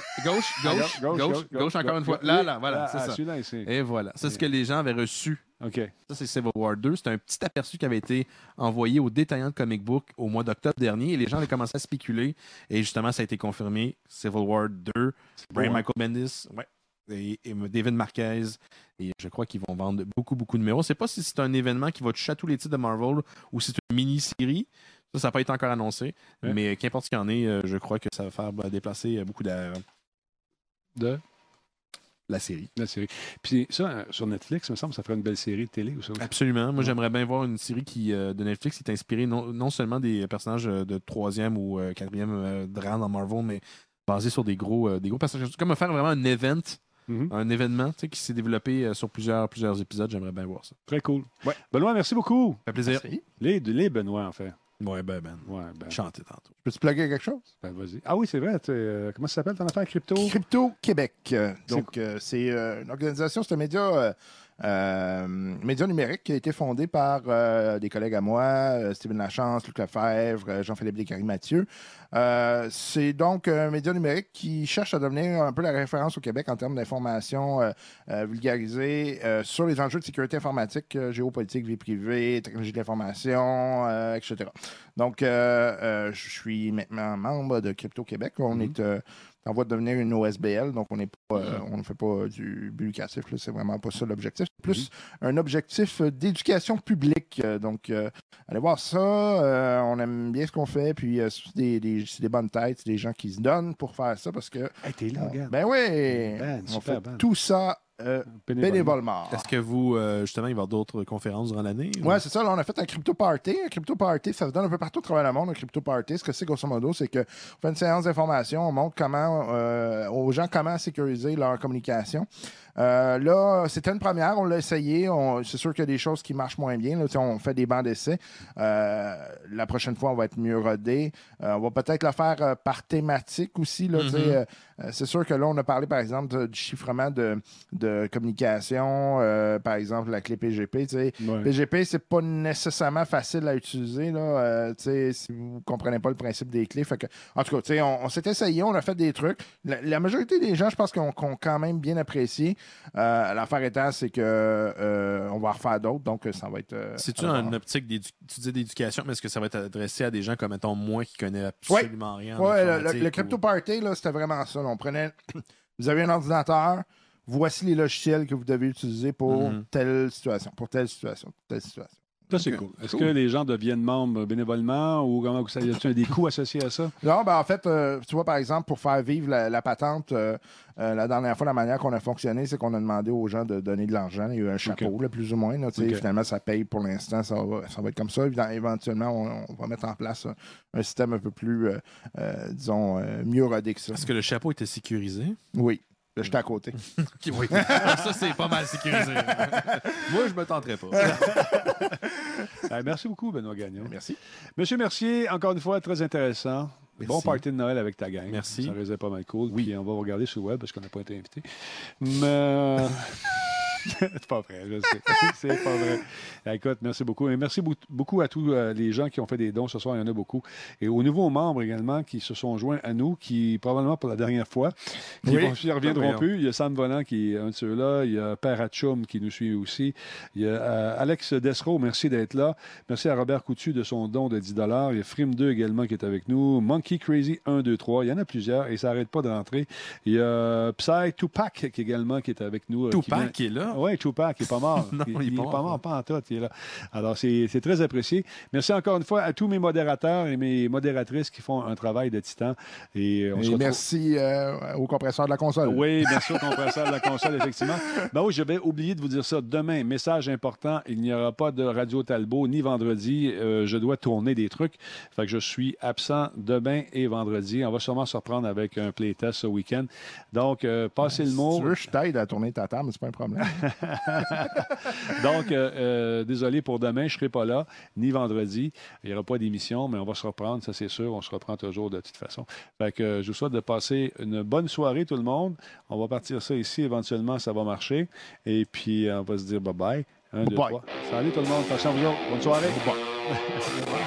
un gauche, encore une fois. Là, voilà, c'est ça. Celui-là, ici. Et voilà. C'est ce que les gens avaient reçu. OK. Ça, c'est Civil War 2. C'est un petit aperçu qui avait été envoyé aux détaillants de comic book au mois d'octobre dernier. Et les gens avaient commencé à spéculer. Et justement, ça a été confirmé. Civil War 2. Brian Michael Bendis. Ouais. Et David Marquez. Et je crois qu'ils vont vendre beaucoup, beaucoup de numéros. Je ne sais pas si c'est un événement qui va toucher à tous les titres de Marvel ou si c'est une mini-série. Ça n'a pas été encore annoncé. Ouais. Mais qu'importe ce qu'il y en ait, je crois que ça va faire déplacer beaucoup d'air. De la série. La série. Puis ça, sur Netflix, il me semble que ça ferait une belle série de télé ou ça. Absolument. Moi, j'aimerais bien voir une série de Netflix qui est inspirée non seulement des personnages de 3e ou 4e rang dans Marvel, mais basée sur des gros personnages. Comme faire vraiment un event. Un événement qui s'est développé sur plusieurs épisodes. J'aimerais bien voir ça. Très cool. Ouais. Benoît, merci beaucoup. Ça fait plaisir. Merci. Les Benoît, en fait. Ouais, ben. Chanter tantôt. Peux-tu plugger quelque chose? Ben, vas-y. Ah oui, c'est vrai. Comment ça s'appelle ton affaire? Crypto Québec. Donc, c'est une organisation, c'est un média numérique qui a été fondé par des collègues à moi, Steven Lachance, Luc Lefebvre, Jean-Philippe Descaries-Mathieu. C'est donc un média numérique qui cherche à devenir un peu la référence au Québec en termes d'information vulgarisée sur les enjeux de sécurité informatique, géopolitique, vie privée, technologie de l'information, etc. Donc, je suis maintenant membre de Crypto Québec. On est en voie de devenir une OSBL, donc on ne fait pas du but lucratif, c'est vraiment pas ça l'objectif. C'est plus un objectif d'éducation publique. Donc, allez voir ça. On aime bien ce qu'on fait, puis c'est des bonnes têtes, c'est des gens qui se donnent pour faire ça parce que. Hey, t'es là, regarde. Ben oui! On fait tout ça. Bénévolement. Est-ce que vous, justement, il va y avoir d'autres conférences durant l'année? Oui, c'est ça. Là, on a fait un crypto party. Un crypto party, ça se donne un peu partout à travers le monde, un crypto party. Ce que c'est, grosso modo, c'est qu'on fait une séance d'information, on montre aux gens comment sécuriser leur communication. Là, c'était une première, on l'a essayé. C'est sûr qu'il y a des choses qui marchent moins bien. Là, on fait des bancs d'essai. La prochaine fois, on va être mieux rodé. On va peut-être le faire par thématique aussi. Là, c'est sûr que là, on a parlé, par exemple, du chiffrement de communication, par exemple, la clé PGP. PGP, c'est pas nécessairement facile à utiliser là, si vous ne comprenez pas le principe des clés. Fait que, en tout cas, on s'est essayé, on a fait des trucs. La majorité des gens, je pense qu'on quand même bien apprécié. L'affaire étant, c'est que on va en refaire d'autres, donc ça va être... C'est-tu une optique d'éducation, mais est-ce que ça va être adressé à des gens comme, mettons, moi qui connais absolument rien? Oui, le Crypto Party, là, c'était vraiment ça. On prenait... Vous avez un ordinateur, voici les logiciels que vous devez utiliser pour telle situation, pour telle situation, telle situation. Ça, c'est cool. Est-ce que les gens deviennent membres bénévolement ou comment ça y a-t-il des coûts associés à ça? Non, ben en fait, tu vois, par exemple, pour faire vivre la patente, la dernière fois, la manière qu'on a fonctionné, c'est qu'on a demandé aux gens de donner de l'argent. Il y a eu un chapeau, là, plus ou moins. Là, finalement, ça paye pour l'instant. Ça va être comme ça. Éventuellement, on va mettre en place un système un peu plus, disons, mieux rodé que ça. Est-ce que le chapeau était sécurisé? Oui. Là, j'étais à côté. Oui. Ça, c'est pas mal sécurisé. Moi, je me tenterais pas. Merci beaucoup, Benoît Gagnon. Merci. Monsieur Mercier, encore une fois, très intéressant. Merci. Bon party de Noël avec ta gang. Merci. Ça risait pas mal cool. Oui. Puis on va regarder sur le web parce qu'on n'a pas été invité. Mais... c'est pas vrai, je sais. C'est pas vrai. Écoute, merci beaucoup. Et merci beaucoup à tous les gens qui ont fait des dons ce soir. Il y en a beaucoup. Et aux nouveaux membres également qui se sont joints à nous, qui probablement pour la dernière fois, qui ne reviendront plus. Il y a Sam Volant qui est un de ceux-là. Il y a Père Hatchoum qui nous suit aussi. Il y a Alex Desreau, merci d'être là. Merci à Robert Coutu de son don de 10 $. Il y a Frime2 également qui est avec nous. Monkey Crazy 1, 2, 3. Il y en a plusieurs et ça n'arrête pas de rentrer. Il y a Psy Tupac qui est avec nous. Tupac qui est là? Oui, Tupac, il n'est pas mort. Non, il n'est pas mort, pas en tout. Il est là. Alors, c'est très apprécié. Merci encore une fois à tous mes modérateurs et mes modératrices qui font un travail de titan. Et merci au compresseur de la console. Oui, merci au compresseur de la console, effectivement. Ben oui, j'avais oublié de vous dire ça. Demain, message important, il n'y aura pas de Radio Talbot ni vendredi. Je dois tourner des trucs. Fait que je suis absent demain et vendredi. On va sûrement se reprendre avec un playtest ce week-end. Donc, passez le mot. Si tu veux, je t'aide à tourner ta table, mais c'est pas un problème. Donc, désolé pour demain, je ne serai pas là, ni vendredi. Il n'y aura pas d'émission, mais on va se reprendre, ça c'est sûr. On se reprend toujours de toute façon. Fait que je vous souhaite de passer une bonne soirée, tout le monde. On va partir ça ici, éventuellement, ça va marcher. Et puis, on va se dire bye-bye. 1, 2, 3. Salut tout le monde, attention à vous autres. Bonne soirée. Bye.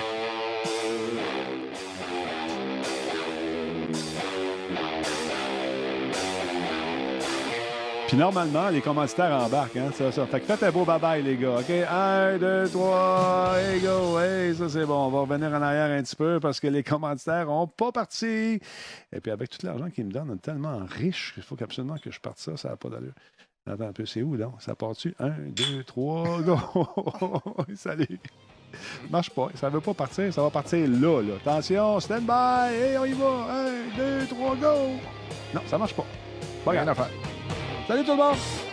Puis normalement, les commanditaires embarquent, hein, ça. Fait que faites un beau bye-bye, les gars, OK? 1, 2, 3, hey, go! Hey, ça, c'est bon. On va revenir en arrière un petit peu parce que les commanditaires n'ont pas parti. Et puis, avec tout l'argent qu'ils me donnent, on est tellement riche qu'il faut absolument que je parte ça. Ça n'a pas d'allure. Attends un peu, c'est où, donc? Ça part-tu? 1, 2, 3, go! Salut! Ça marche pas. Ça ne veut pas partir. Ça va partir là. Attention, stand-by! Hey, on y va! 1, 2, 3, go! Non, ça marche pas. Pas grave. Salut tout le monde!